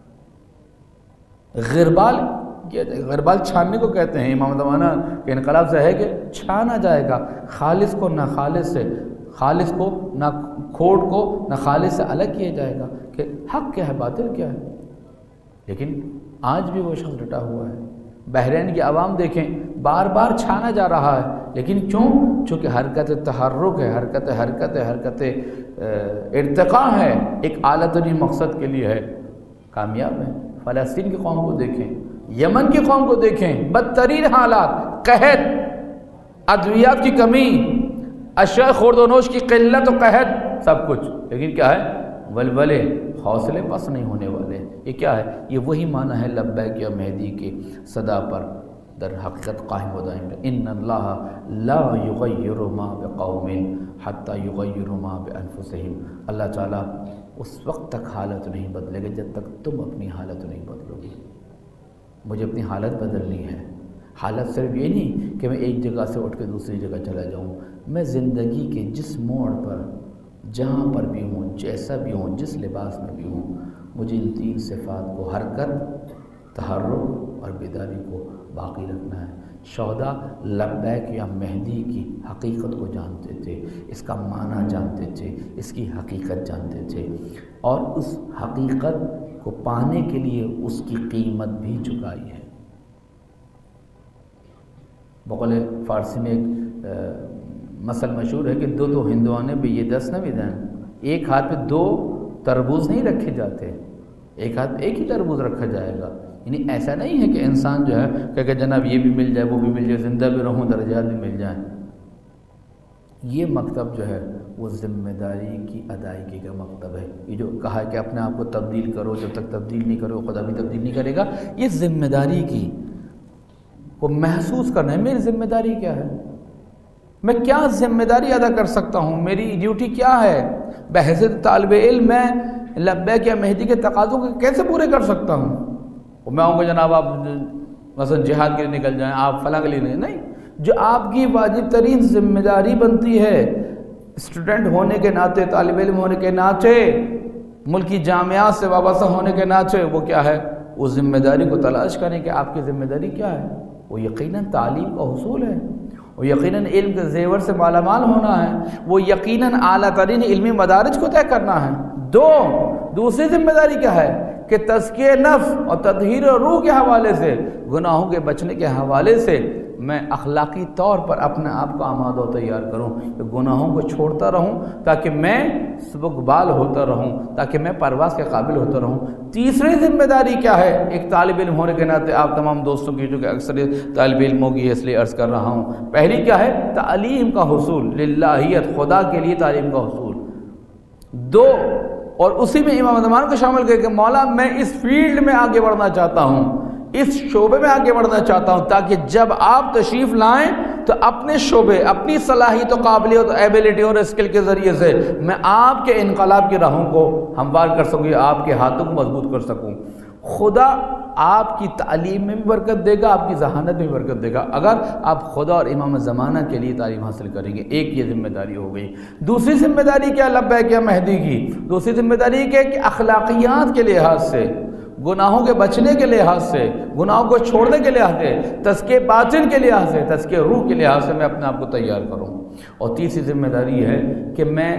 ہے۔ غربال چھاننے کو کہتے ہیں، امام زمانہ کے انقلاب سے ہے کہ چھانا جائے گا، خالص کو نہ خالص سے، خالص کو نہ کھوٹ کو نہ خالص سے الگ کیا جائے گا کہ حق کیا ہے باطل کیا ہے۔ لیکن آج بھی وہ شخص ڈٹا ہوا ہے۔ بحرین کی عوام دیکھیں، بار بار چھانا جا رہا ہے، لیکن کیوں؟ چونکہ حرکت تحرک ہے، حرکت ارتقاء ہے، ایک اعلیٰ ترین مقصد کے لیے ہے، کامیاب ہے۔ فلسطین کی قوم کو دیکھیں، یمن کی قوم کو دیکھیں، بدترین حالات، قحط، ادویات کی کمی، اشیاء خورد و نوش کی قلت و قحط سب کچھ، لیکن کیا ہے ولولے، حوصلے بس نہیں ہونے والے. یہ کیا ہے؟ یہ وہی معنی ہے لبیک یا مہدی کے صدا پر در حقیقت قائم و دائم. ان اللہ لا یغیر ما بقوم حتی یغیر ما بانفسہم. اللہ تعالیٰ اس وقت تک حالت نہیں بدلے گا جب تک تم اپنی حالت نہیں بدلو گی. مجھے اپنی حالت بدلنی ہے. حالت صرف یہ نہیں کہ میں ایک جگہ سے اٹھ کے دوسری جگہ چلا جاؤں. میں زندگی کے جس موڑ پر، جہاں پر بھی ہوں، جیسا بھی ہوں، جس لباس میں بھی ہوں، مجھے ان تین صفات کو، حرکت، تحرک اور بیداری کو باقی رکھنا ہے. شہداء لبیک یا مہدی کی حقیقت کو جانتے تھے، اس کا معنی جانتے تھے، اس کی حقیقت جانتے تھے، اور اس حقیقت کو پانے کے لیے اس کی قیمت بھی چکائی ہے. بقول فارسی میں ایک مثل مشہور ہے کہ دو ہندوانے پہ یہ 10 نہ بھی دیں. ایک ہاتھ پہ 2 تربوز نہیں رکھے جاتے، ایک ہاتھ ایک ہی تربوز رکھا جائے گا. یعنی ایسا نہیں ہے کہ انسان جو ہے کہ جناب یہ بھی مل جائے، وہ بھی مل جائے، زندہ بھی رہوں، درجات بھی مل جائیں. یہ مکتب جو ہے وہ ذمہ داری کی ادائیگی کا مکتب ہے. یہ جو کہا ہے کہ اپنے آپ کو تبدیل کرو، جب تک تبدیل نہیں کرو خدا بھی تبدیل نہیں کرے گا. یہ ذمہ داری کی کو محسوس کرنا ہے. میری ذمہ داری کیا ہے؟ میں کیا ذمہ داری ادا کر سکتا ہوں؟ میری ڈیوٹی کیا ہے؟ بحیثیت طالب علم میں لبیک یا مہدی کے تقاضوں کو کیسے پورے کر سکتا ہوں؟ میں آؤں گا جناب آپ مثلا جہاد کے لیے نکل جائیں، آپ فلاں کے لیے نہیں. جو آپ کی واجب ترین ذمہ داری بنتی ہے اسٹوڈنٹ ہونے کے ناطے، طالب علم ہونے کے ناطے، ملکی جامعات سے وابستہ ہونے کے ناطے، وہ کیا ہے؟ اس ذمہ داری کو تلاش کریں کہ آپ کی ذمہ داری کیا ہے. وہ یقیناً تعلیم کا حصول ہے، وہ یقیناً علم کے زیور سے مالا مال ہونا ہے، وہ یقیناً اعلیٰ ترین علمی مدارج کو طے کرنا ہے. دوسری ذمہ داری کیا ہے کہ تزکیہ نفس اور تطہیر روح کے حوالے سے، گناہوں کے بچنے کے حوالے سے میں اخلاقی طور پر اپنے آپ کو آمادہ و تیار کروں کہ گناہوں کو چھوڑتا رہوں تاکہ میں سبکبال ہوتا رہوں، تاکہ میں پرواز کے قابل ہوتا رہوں. تیسری ذمہ داری کیا ہے ایک طالب علم ہونے کے ناطے آپ تمام دوستوں کی، جو کہ اکثر طالب علموں کی اس لیے عرض کر رہا ہوں؟ پہلی کیا ہے؟ تعلیم کا حصول، للہیت، خدا کے لیے تعلیم کا حصول. 2 اور اسی میں امام زمان کو شامل کر کہ مولا میں اس فیلڈ میں آگے بڑھنا چاہتا ہوں، اس شعبے میں آگے بڑھنا چاہتا ہوں، تاکہ جب آپ تشریف لائیں تو اپنے شعبے، اپنی صلاحیت و قابلیت و ایبیلٹی اور اسکل کے ذریعے سے میں آپ کے انقلاب کی راہوں کو ہموار کر سکوں، آپ کے ہاتھوں کو مضبوط کر سکوں. خدا آپ کی تعلیم میں بھی برکت دے گا، آپ کی ذہانت میں بھی برکت دے گا اگر آپ خدا اور امام زمانہ کے لیے تعلیم حاصل کریں گے. ایک یہ ذمہ داری ہو گئی. دوسری ذمہ داری کیا لبیک یا مہدی کی؟ دوسری ذمہ داری کیا کہ اخلاقیات کے لحاظ سے، گناہوں کے بچنے کے لحاظ سے، گناہوں کو چھوڑنے کے لحاظ سے، تزکیہ باطن کے لحاظ سے، تزکیہ روح کے لحاظ سے میں اپنے آپ کو تیار کروں. اور تیسری ذمہ داری ہے کہ میں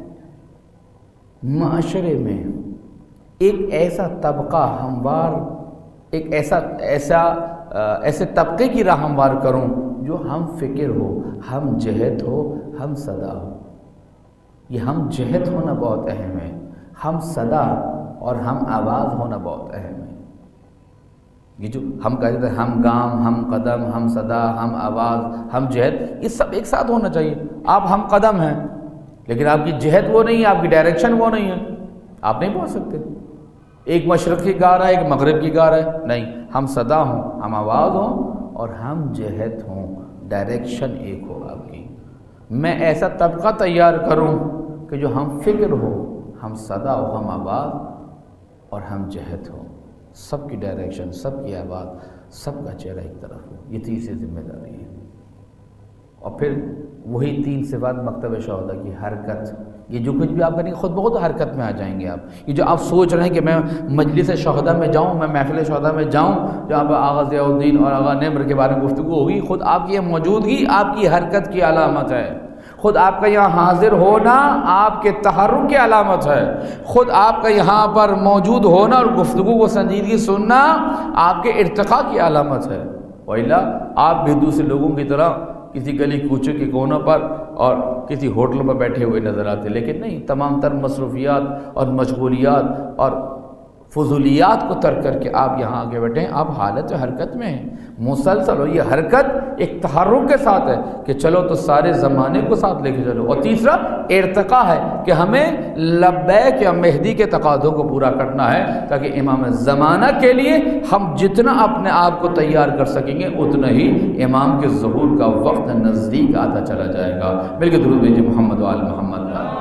معاشرے میں ایک ایسا طبقہ ہموار، ایک ایسے طبقے کی راہ ہموار کروں جو ہم فکر ہو، ہم جہت ہو، ہم صدا ہو. یہ ہم جہت ہونا بہت اہم ہے، ہم صدا اور ہم آواز ہونا بہت اہم ہے. یہ جو ہم کہتے ہیں ہم گام، ہم قدم، ہم صدا، ہم آواز، ہم جہت، یہ سب ایک ساتھ ہونا چاہیے. آپ ہم قدم ہیں لیکن آپ کی جہت وہ نہیں ہے، آپ کی ڈائریکشن وہ نہیں ہے، آپ نہیں پہنچ سکتے. ایک مشرق کی گار ہے، ایک مغرب کی گار ہے، نہیں. ہم صدا ہوں، ہم آواز ہوں اور ہم جہت ہوں، ڈائریکشن ایک ہو آپ کی. میں ایسا طبقہ تیار کروں کہ جو ہم فکر ہو، ہم صدا ہو، ہم آواز اور ہم جہت ہو، سب کی ڈائریکشن، سب کی آواز، سب کا چہرہ ایک طرف ہو. یہ تیسری ذمہ داری ہے. اور پھر وہی 3 صفات مکتب شہداء کی، حرکت. یہ جو کچھ بھی آپ کریں گے خود بخود حرکت میں آ جائیں گے آپ. یہ جو آپ سوچ رہے ہیں کہ میں مجلس شہداء میں جاؤں، میں محفل شہداء میں جاؤں جہاں پہ آغا ضیاء الدین اور آغا نمر کے بارے میں گفتگو ہوگی، خود آپ کی یہ موجودگی آپ کی حرکت کی علامت ہے. خود آپ کا یہاں حاضر ہونا آپ کے تحرک کی علامت ہے. خود آپ کا یہاں پر موجود ہونا اور گفتگو کو سنجیدگی سننا آپ کے ارتقاء کی علامت ہے. وَإِلَّا آپ بھی دوسرے لوگوں کی طرح کسی گلی کوچے کے کونوں پر اور کسی ہوٹل پر بیٹھے ہوئے نظر آتے، لیکن نہیں، تمام تر مصروفیات اور مشغولیات اور فضولیات کو ترک کر کے آپ یہاں آگے بیٹھے ہیں، آپ حالت حرکت میں ہیں مسلسل، اور یہ حرکت ایک تحرک کے ساتھ ہے کہ چلو تو سارے زمانے کو ساتھ لے کے چلو، اور تیسرا ارتقاء ہے کہ ہمیں لبیک یا مہدی کے تقاضوں کو پورا کرنا ہے، تاکہ امام زمانہ کے لیے ہم جتنا اپنے آپ کو تیار کر سکیں گے اتنا ہی امام کے ظہور کا وقت نزدیک آتا چلا جائے گا۔ مل کے درود بھیجئے محمد و آل محمد۔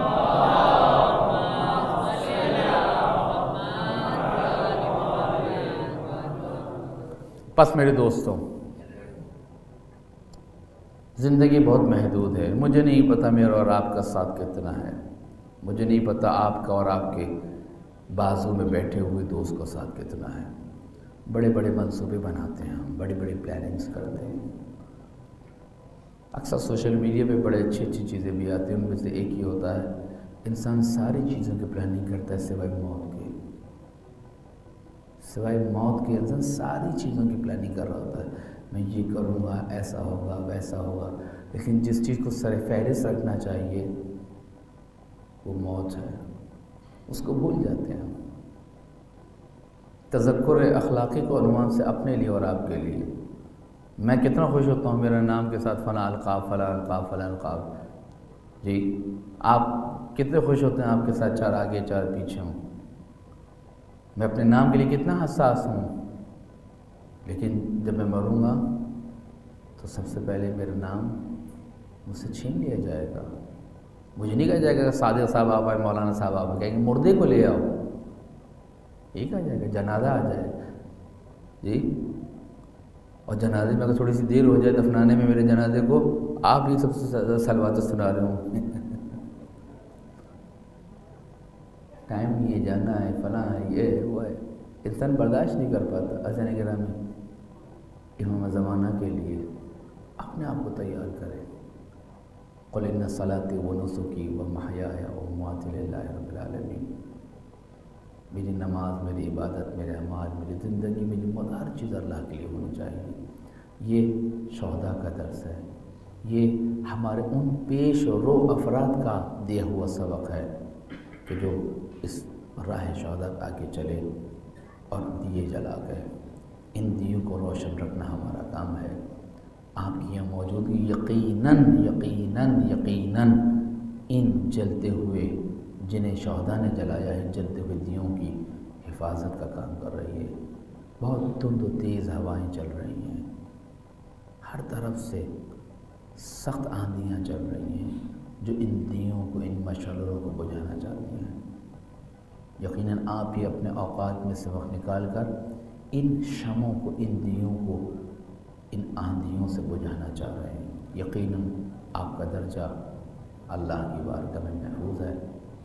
پس میرے دوستوں، زندگی بہت محدود ہے، مجھے نہیں پتہ میرا اور آپ کا ساتھ کتنا ہے، مجھے نہیں پتہ آپ کا اور آپ کے بازو میں بیٹھے ہوئے دوست کا ساتھ کتنا ہے۔ بڑے بڑے منصوبے بناتے ہیں ہم، بڑی بڑی پلاننگز کرتے ہیں، اکثر سوشل میڈیا پہ بڑے اچھی چیزیں بھی آتی ہیں، ان میں سے ایک ہی ہوتا ہے انسان ساری چیزوں کی پلاننگ کرتا ہے سوائے موت کے، سوائے موت کے انسان ساری چیزوں کی پلاننگ کر رہا ہوتا ہے، میں یہ کروں گا، ایسا ہوگا، ویسا ہوگا، لیکن جس چیز کو سر فہرست رکھنا چاہیے وہ موت ہے، اس کو بھول جاتے ہیں۔ تذکر اخلاقی کو عنوان سے اپنے لیے اور آپ کے لیے میں کتنا خوش ہوتا ہوں میرے نام کے ساتھ فلاں القاب، فلاں القاب، فلاں القاب، جی آپ کتنے خوش ہوتے ہیں آپ کے ساتھ چار آگے چار پیچھے ہوں؟ میں اپنے نام کے لیے کتنا حساس ہوں، لیکن جب میں مروں گا تو سب سے پہلے میرا نام مجھ سے چھین لیا جائے گا، مجھے نہیں کہا جائے گا کہ صادق صاحب آپ آئے، مولانا صاحب آپ کہیں گے مردے کو لے آؤ، یہ کہا جائے گا، جنازہ آ جائے گا جی، اور جنازے میں اگر تھوڑی سی دیر ہو جائے دفنانے میں میرے جنازے کو، آپ ہی سب سے زیادہ سلوات سنا رہے ہوں، ٹائم یہ جانا ہے، فلاں ہے، یہ ہے، وہ ہے، انسان برداشت نہیں کر پاتا۔ عزیزان گرامی، امام زمانہ کے لیے اپنے آپ کو تیار کریں۔ قل ان صلاتی و نسکی و محیای و مماتی للہ رب العالمین، میری نماز، میری عبادت، میرے اعمال، میری زندگی، میری موت، ہر چیز اللہ کے لیے ہونی چاہیے۔ یہ شہداء کا درس ہے، یہ ہمارے ان پیش رو افراد کا دیا ہوا سبق ہے کہ جو اس راہ شہداء آگے چلے اور دیے جلا گئے۔ ان دیوں کو روشن رکھنا ہمارا کام ہے۔ آپ کی یہاں موجودگی یقیناً یقیناً یقیناً ان جلتے ہوئے جنہیں شہداء نے جلایا ہے، جلتے ہوئے دیوں کی حفاظت کا کام کر رہی ہے۔ بہت تند و تیز ہوائیں چل رہی ہیں، ہر طرف سے سخت آندھیاں چل رہی ہیں جو ان دیوں کو، ان مشعلوں کو بجھانا چاہتی ہیں۔ یقیناً آپ ہی اپنے اوقات میں سے وقت نکال کر ان شمعوں کو، ان دیوں کو، ان آندھیوں سے بجھانا چاہ رہے ہیں۔ یقیناً آپ کا درجہ اللہ کی بارگاہ میں محفوظ ہے۔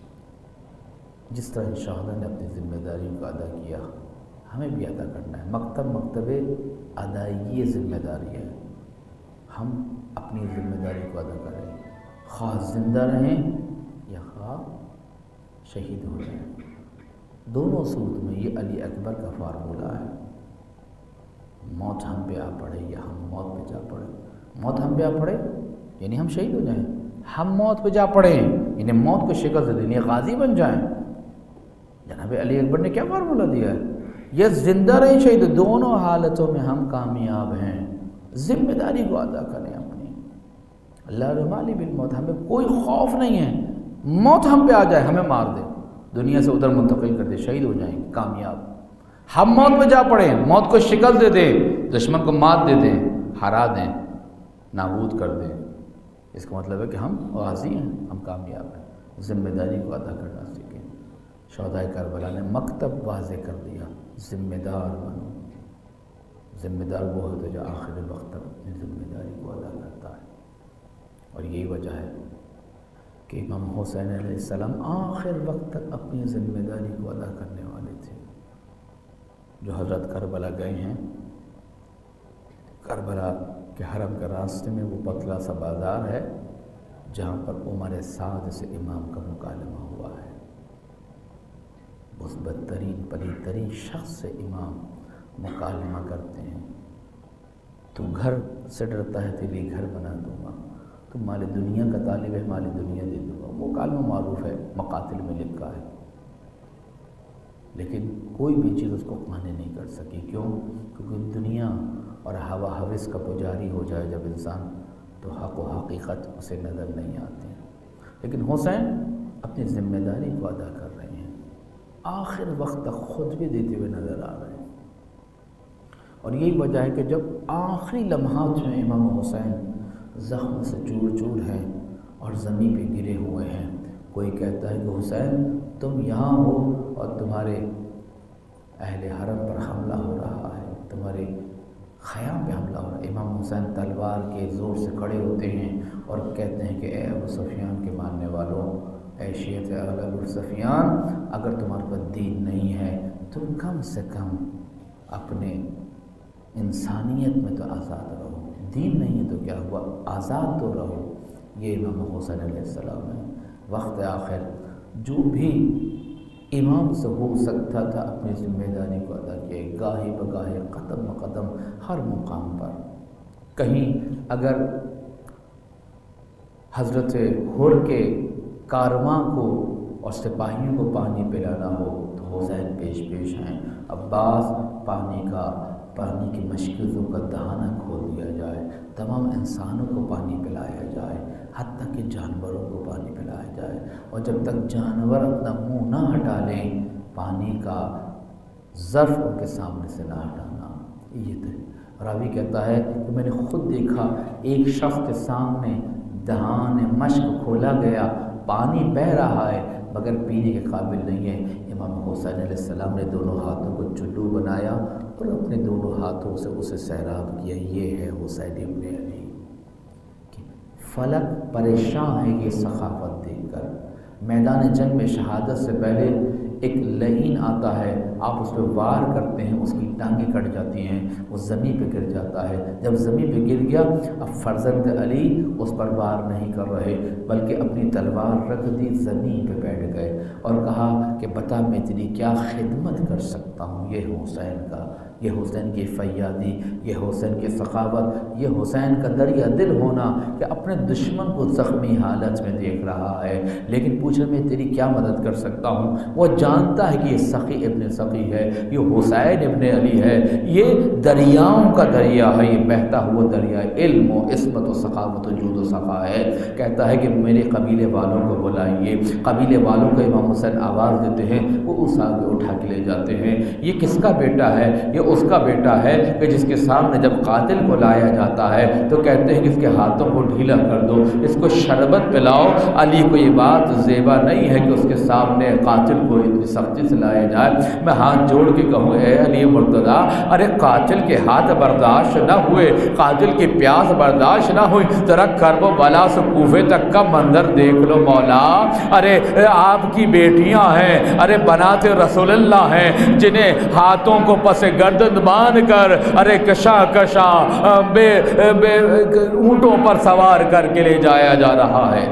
جس طرح شہداء نے اپنی ذمہ داریوں کو ادا کیا، ہمیں بھی ادا کرنا ہے۔ مکتب ادائیگی ذمہ داری ہے، ہم اپنی ذمہ داری کو ادا کریں، خواہ زندہ رہیں یا خواہ شہید ہو جائیں۔ دونوں صورت میں یہ علی اکبر کا فارمولہ ہے، موت ہم پہ آ پڑے یا ہم موت پہ جا پڑے۔ موت ہم پہ آ پڑے یعنی ہم شہید ہو جائیں، ہم موت پہ جا پڑے یعنی موت کو شکست دینی، غازی بن جائیں۔ جناب علی اکبر نے کیا فارمولہ دیا ہے؟ یہ زندہ رہیں شہید، دونوں حالتوں میں ہم کامیاب ہیں۔ ذمہ داری کو ادا کریں اپنی۔ اللہ رحمانی بالموت، ہمیں کوئی خوف نہیں ہے، موت ہم پہ آ جائے ہمیں مار دے، دنیا سے ادھر منتقل کر دے، شہید ہو جائیں گے، کامیاب۔ ہم موت پہ جا پڑیں، موت کو شکست دے دیں، دشمن کو مات دے دیں، ہرا دیں، نابود کر دیں، اس کا مطلب ہے کہ ہم غازی ہیں، ہم کامیاب ہیں۔ ذمہ داری کو ادا کرنا سیکھیں۔ شہدائے کربلا نے مکتب واضح کر دیا، ذمہ دار بنو۔ ذمہ دار وہ ہوتا ہے جو آخر وقت تک اپنی ذمہ داری کو ادا کرتا ہے، اور یہی وجہ ہے کہ امام حسین علیہ السلام آخر وقت تک اپنی ذمہ داری کو ادا کرنے والے تھے۔ جو حضرت کربلا گئے ہیں، کربلا کے حرم کے راستے میں وہ پتلا سا بازار ہے جہاں پر عمر سعد سے امام کا مکالمہ ہوا ہے۔ اس بدترین پلید ترین شخص سے امام مکالمہ کرتے ہیں، تو گھر سے ڈرتا ہے تیرے گھر بنا دوں گا، تو مال دنیا کا طالب ہے، مال دنیا دے دوں گا۔ مکالمہ معروف ہے، مقاتل میں لکھا ہے۔ لیکن کوئی بھی چیز اس کو قانع نہیں کر سکی. کیوں؟ کیونکہ دنیا اور ہوا ہوس کا پجاری ہو جائے جب انسان تو حق و حقیقت اسے نظر نہیں آتے. لیکن حسین اپنی ذمہ داری کو ادا کر رہے ہیں، آخر وقت تک خطبے دیتے ہوئے نظر آ رہے ہیں. اور یہی وجہ ہے کہ جب آخری لمحات میں امام حسین زخم سے چور چور ہیں اور زمین پہ گرے ہوئے ہیں، کوئی کہتا ہے کہ حسین تم یہاں ہو اور تمہارے اہل حرم پر حملہ ہو رہا ہے، تمہارے خیام پہ حملہ ہو رہا ہے. امام حسین تلوار کے زور سے کھڑے ہوتے ہیں اور کہتے ہیں کہ اے ابو سفیان کے ماننے والوں، اے شیعت اہل ابو سفیان، اگر تمہارے پاس دین نہیں ہے تم کم سے کم اپنے انسانیت میں تو آزاد رہو. دین نہیں ہے تو کیا ہوا، آزاد تو رہو. یہ امام حسین علیہ السلام ہے. وقت آخر جو بھی امام سے ہو سکتا تھا اپنی ذمہ داری کو ادا کیے، گاہی بگاہی قدم بقدم ہر مقام پر. کہیں اگر حضرت حر کے کارواں کو اور سپاہیوں کو پانی پلانا ہو تو حسین پیش ہیں. عباس پانی کی مشکلوں کا دہانہ کھول دیا جائے، تمام انسانوں کو پانی پلایا جائے، حتیٰ کہ جانوروں کو پانی پلایا جائے. اور جب تک جانور اپنا منہ نہ ہٹا لیں پانی کا ظرف ان کے سامنے سے نہ ہٹانا. یہ تو راوی کہتا ہے کہ میں نے خود دیکھا ایک شخص کے سامنے دہان مشک کھولا گیا، پانی بہہ رہا ہے مگر پینے کے قابل نہیں ہے. امام حسین علیہ السلام نے دونوں ہاتھوں کو چلو بنایا اور اپنے دونوں ہاتھوں سے اسے سیراب کیا. یہ ہے حسین ابن علی. فلک پریشان ہے یہ سخاوت دیکھ کر. میدان جنگ میں شہادت سے پہلے ایک لعین آتا ہے، آپ اس پہ وار کرتے ہیں، اس کی ٹانگیں کٹ جاتی ہیں، وہ زمین پہ گر جاتا ہے. جب زمین پہ گر گیا اب فرزند علی اس پر وار نہیں کر رہے بلکہ اپنی تلوار رکھ دی، زمین پہ بیٹھ گئے اور کہا کہ بتا میں تیری کیا خدمت کر سکتا ہوں. یہ حسین کا، یہ حسین کی فیاضی، یہ حسین کی سخاوت، یہ حسین کا دریا دل ہونا کہ اپنے دشمن کو زخمی حالت میں دیکھ رہا ہے لیکن پوچھے میں تیری کیا مدد کر سکتا ہوں. وہ جانتا ہے کہ یہ سخی ابن سخی ہے، یہ حسین ابن علی ہے، یہ دریاؤں کا دریا ہے، یہ بہتا ہوا دریا علم و عصمت و سخاوت و جود و صفا ہے. کہتا ہے کہ میرے قبیلے والوں کو بلائیے. قبیلے والوں کو امام حسین آواز دیتے ہیں، وہ اس آگے اٹھا کے لے جاتے ہیں. یہ کس کا بیٹا ہے؟ یہ اس کا بیٹا ہے کہ جس کے سامنے جب قاتل کو لایا جاتا ہے تو کہتے ہیں کہ اس کے ہاتھوں کو ڈھیلا کر دو، اس کو شربت پلاؤ. علی کو یہ بات زیبا نہیں ہے کہ اس کے سامنے قاتل کو اتنی سختی سے لایا جائے. میں ہاتھ جوڑ کے کہوں اے علی مرتضیٰ، ارے قاتل کے ہاتھ برداشت نہ ہوئے، قاتل کی پیاس برداشت نہ ہوئی، ذرا کرب و بلا سے کوفے تک کا منظر دیکھ لو مولا. ارے آپ کی بیٹیاں ہیں، ارے بنات رسول اللہ ہیں جنہیں ہاتھوں کو پس گردن باندھ کر ارے کشا بے اونٹوں پر سوار کر کے لے جایا جا رہا ہے.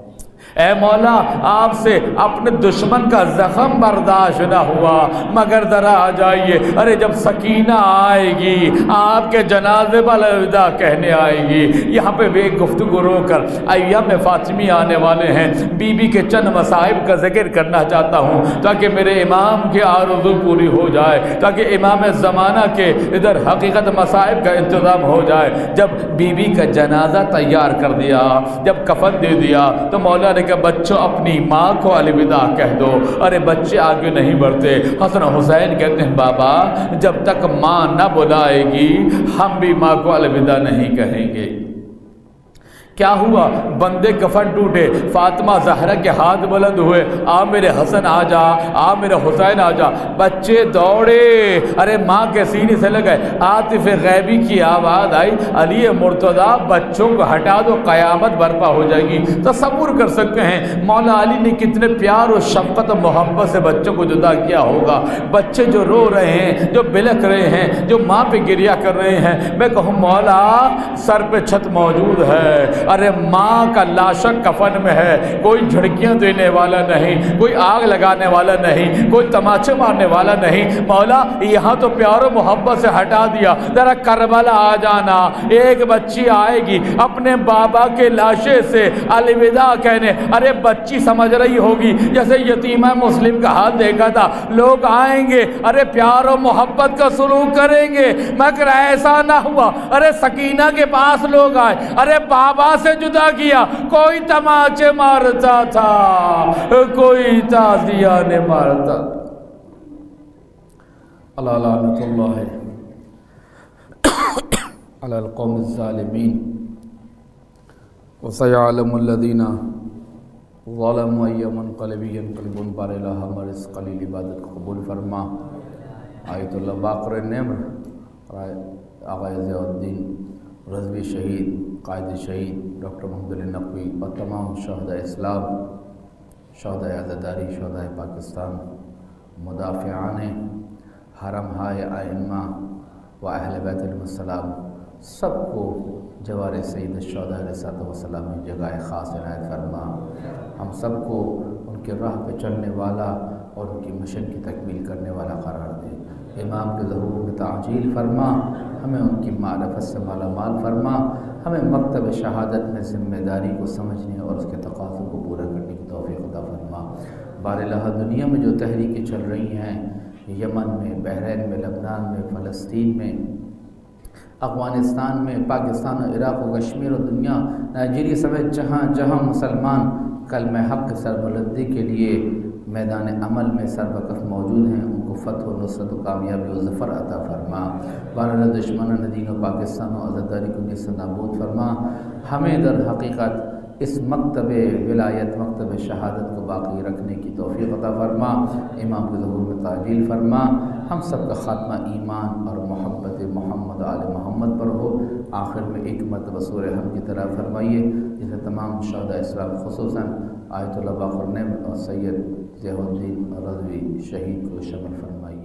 اے مولا آپ سے اپنے دشمن کا زخم برداشت نہ ہوا مگر ذرا آ جائیے. ارے جب سکینہ آئے گی آپ کے جنازے پر الوداع کہنے آئے گی. یہاں پہ بھی ایک گفتگو رو کر ایام فاطمی آنے والے ہیں، بی بی کے چند مصائب کا ذکر کرنا چاہتا ہوں تاکہ میرے امام کی آرزو پوری ہو جائے، تاکہ امام زمانہ کے ادھر حقیقت مصائب کا انتظام ہو جائے. جب بی بی کا جنازہ تیار کر دیا، جب کفن دے دیا تو مولا نے کہ بچوں اپنی ماں کو الوداع کہہ دو. ارے بچے آگے نہیں بڑھتے. حسن حسین کہتے ہیں بابا جب تک ماں نہ بلائے گی ہم بھی ماں کو الوداع نہیں کہیں گے. کیا ہوا؟ بندے کفن ٹوٹے، فاطمہ زہرا کے ہاتھ بلند ہوئے، آ میرے حسن آ جا، آ میرے حسین آ جا. بچے دوڑے، ارے ماں کے سینے سے لگے. عاطف غیبی کی آواز آئی علی مرتضیٰ بچوں کو ہٹا دو، قیامت برپا ہو جائے گی. تصور کر سکتے ہیں مولا علی نے کتنے پیار و شفقت و محبت سے بچوں کو جدا کیا ہوگا. بچے جو رو رہے ہیں، جو بلک رہے ہیں، جو ماں پہ گریہ کر رہے ہیں، میں کہوں مولا سر پہ چھت موجود ہے، ارے ماں کا لاشا کفن میں ہے، کوئی جھڑکیاں دینے والا نہیں، کوئی آگ لگانے والا نہیں، کوئی تماچے مارنے والا نہیں۔ مولا یہاں تو پیار و محبت سے ہٹا دیا، ذرا کربلا آ جانا، ایک بچی آئے گی اپنے بابا کے لاشے سے الوداع کہنے۔ ارے بچی سمجھ رہی ہوگی جیسے یتیمہ مسلم کا حال دیکھا تھا، لوگ آئیں گے، ارے پیار و محبت کا سلوک کریں گے، مگر ایسا نہ ہوا۔ ارے سکینہ کے پاس لوگ آئے، ارے بابا سے جدا کیا، کوئی تماچے مارتا تھا، کوئی تازیانے مارتا۔ اللہ لعنت اللہ علی القوم الظالمین وسيعلم الذين ظلموا أي منقلب ينقلبون۔ بار الہ ہمارے اس قلیل عبادت کو قبول فرما۔ آیت اللہ باقر نعمر آقا ضیاء الدین رضوی شہید، قائد شہید ڈاکٹر محمد علی نقوی اور تمام شہداء اسلام، شہداء عزاداری، شہداء پاکستان، مدافعان حرم ہائے ائمہ و اہل بیت علیہ السلام، سب کو جوار سید الشہداء علیہ السلام میں جگہ خاص عنایت فرما۔ ہم سب کو ان کے راہ پہ چلنے والا اور ان کی مشن کی تکمیل کرنے والا قرار دے۔ امام کے ظہور میں تعجیل فرما، ہمیں ان کی معرفت سے مالا مال فرما، ہمیں مکتب شہادت میں ذمہ داری کو سمجھنے اور اس کے تقاضوں کو پورا کرنے کی توفیق عطا فرما۔ بار الہ دنیا میں جو تحریکیں چل رہی ہیں، یمن میں، بحرین میں، لبنان میں، فلسطین میں، افغانستان میں، پاکستان اور عراق و کشمیر و دنیا نائجیریا سمیت جہاں جہاں مسلمان کلمہ حق سربلندی کے لیے میدان عمل میں سربکف موجود ہیں، ان کو فتح و نصرت و کامیابی و ظفر عطا فرما۔ بارہ دشمنان دین و پاکستان و آزاداری کو نیست نابود فرما۔ ہمیں در حقیقت اس مکتب ولایت، مکتب شہادت کو باقی رکھنے کی توفیق عطا فرما۔ امام کے ظہور میں تعجیل فرما۔ ہم سب کا خاتمہ ایمان اور محبت محمد آل محمد پر ہو۔ آخر میں ایک مرتبہ سورہ حمد کی طرح فرمائیے، جسے تمام شہداء اسلام خصوصاً آیت اللہ باقر نعمت اور سید ضیاء الدین رضوی شہید کو شامل فرمائیے۔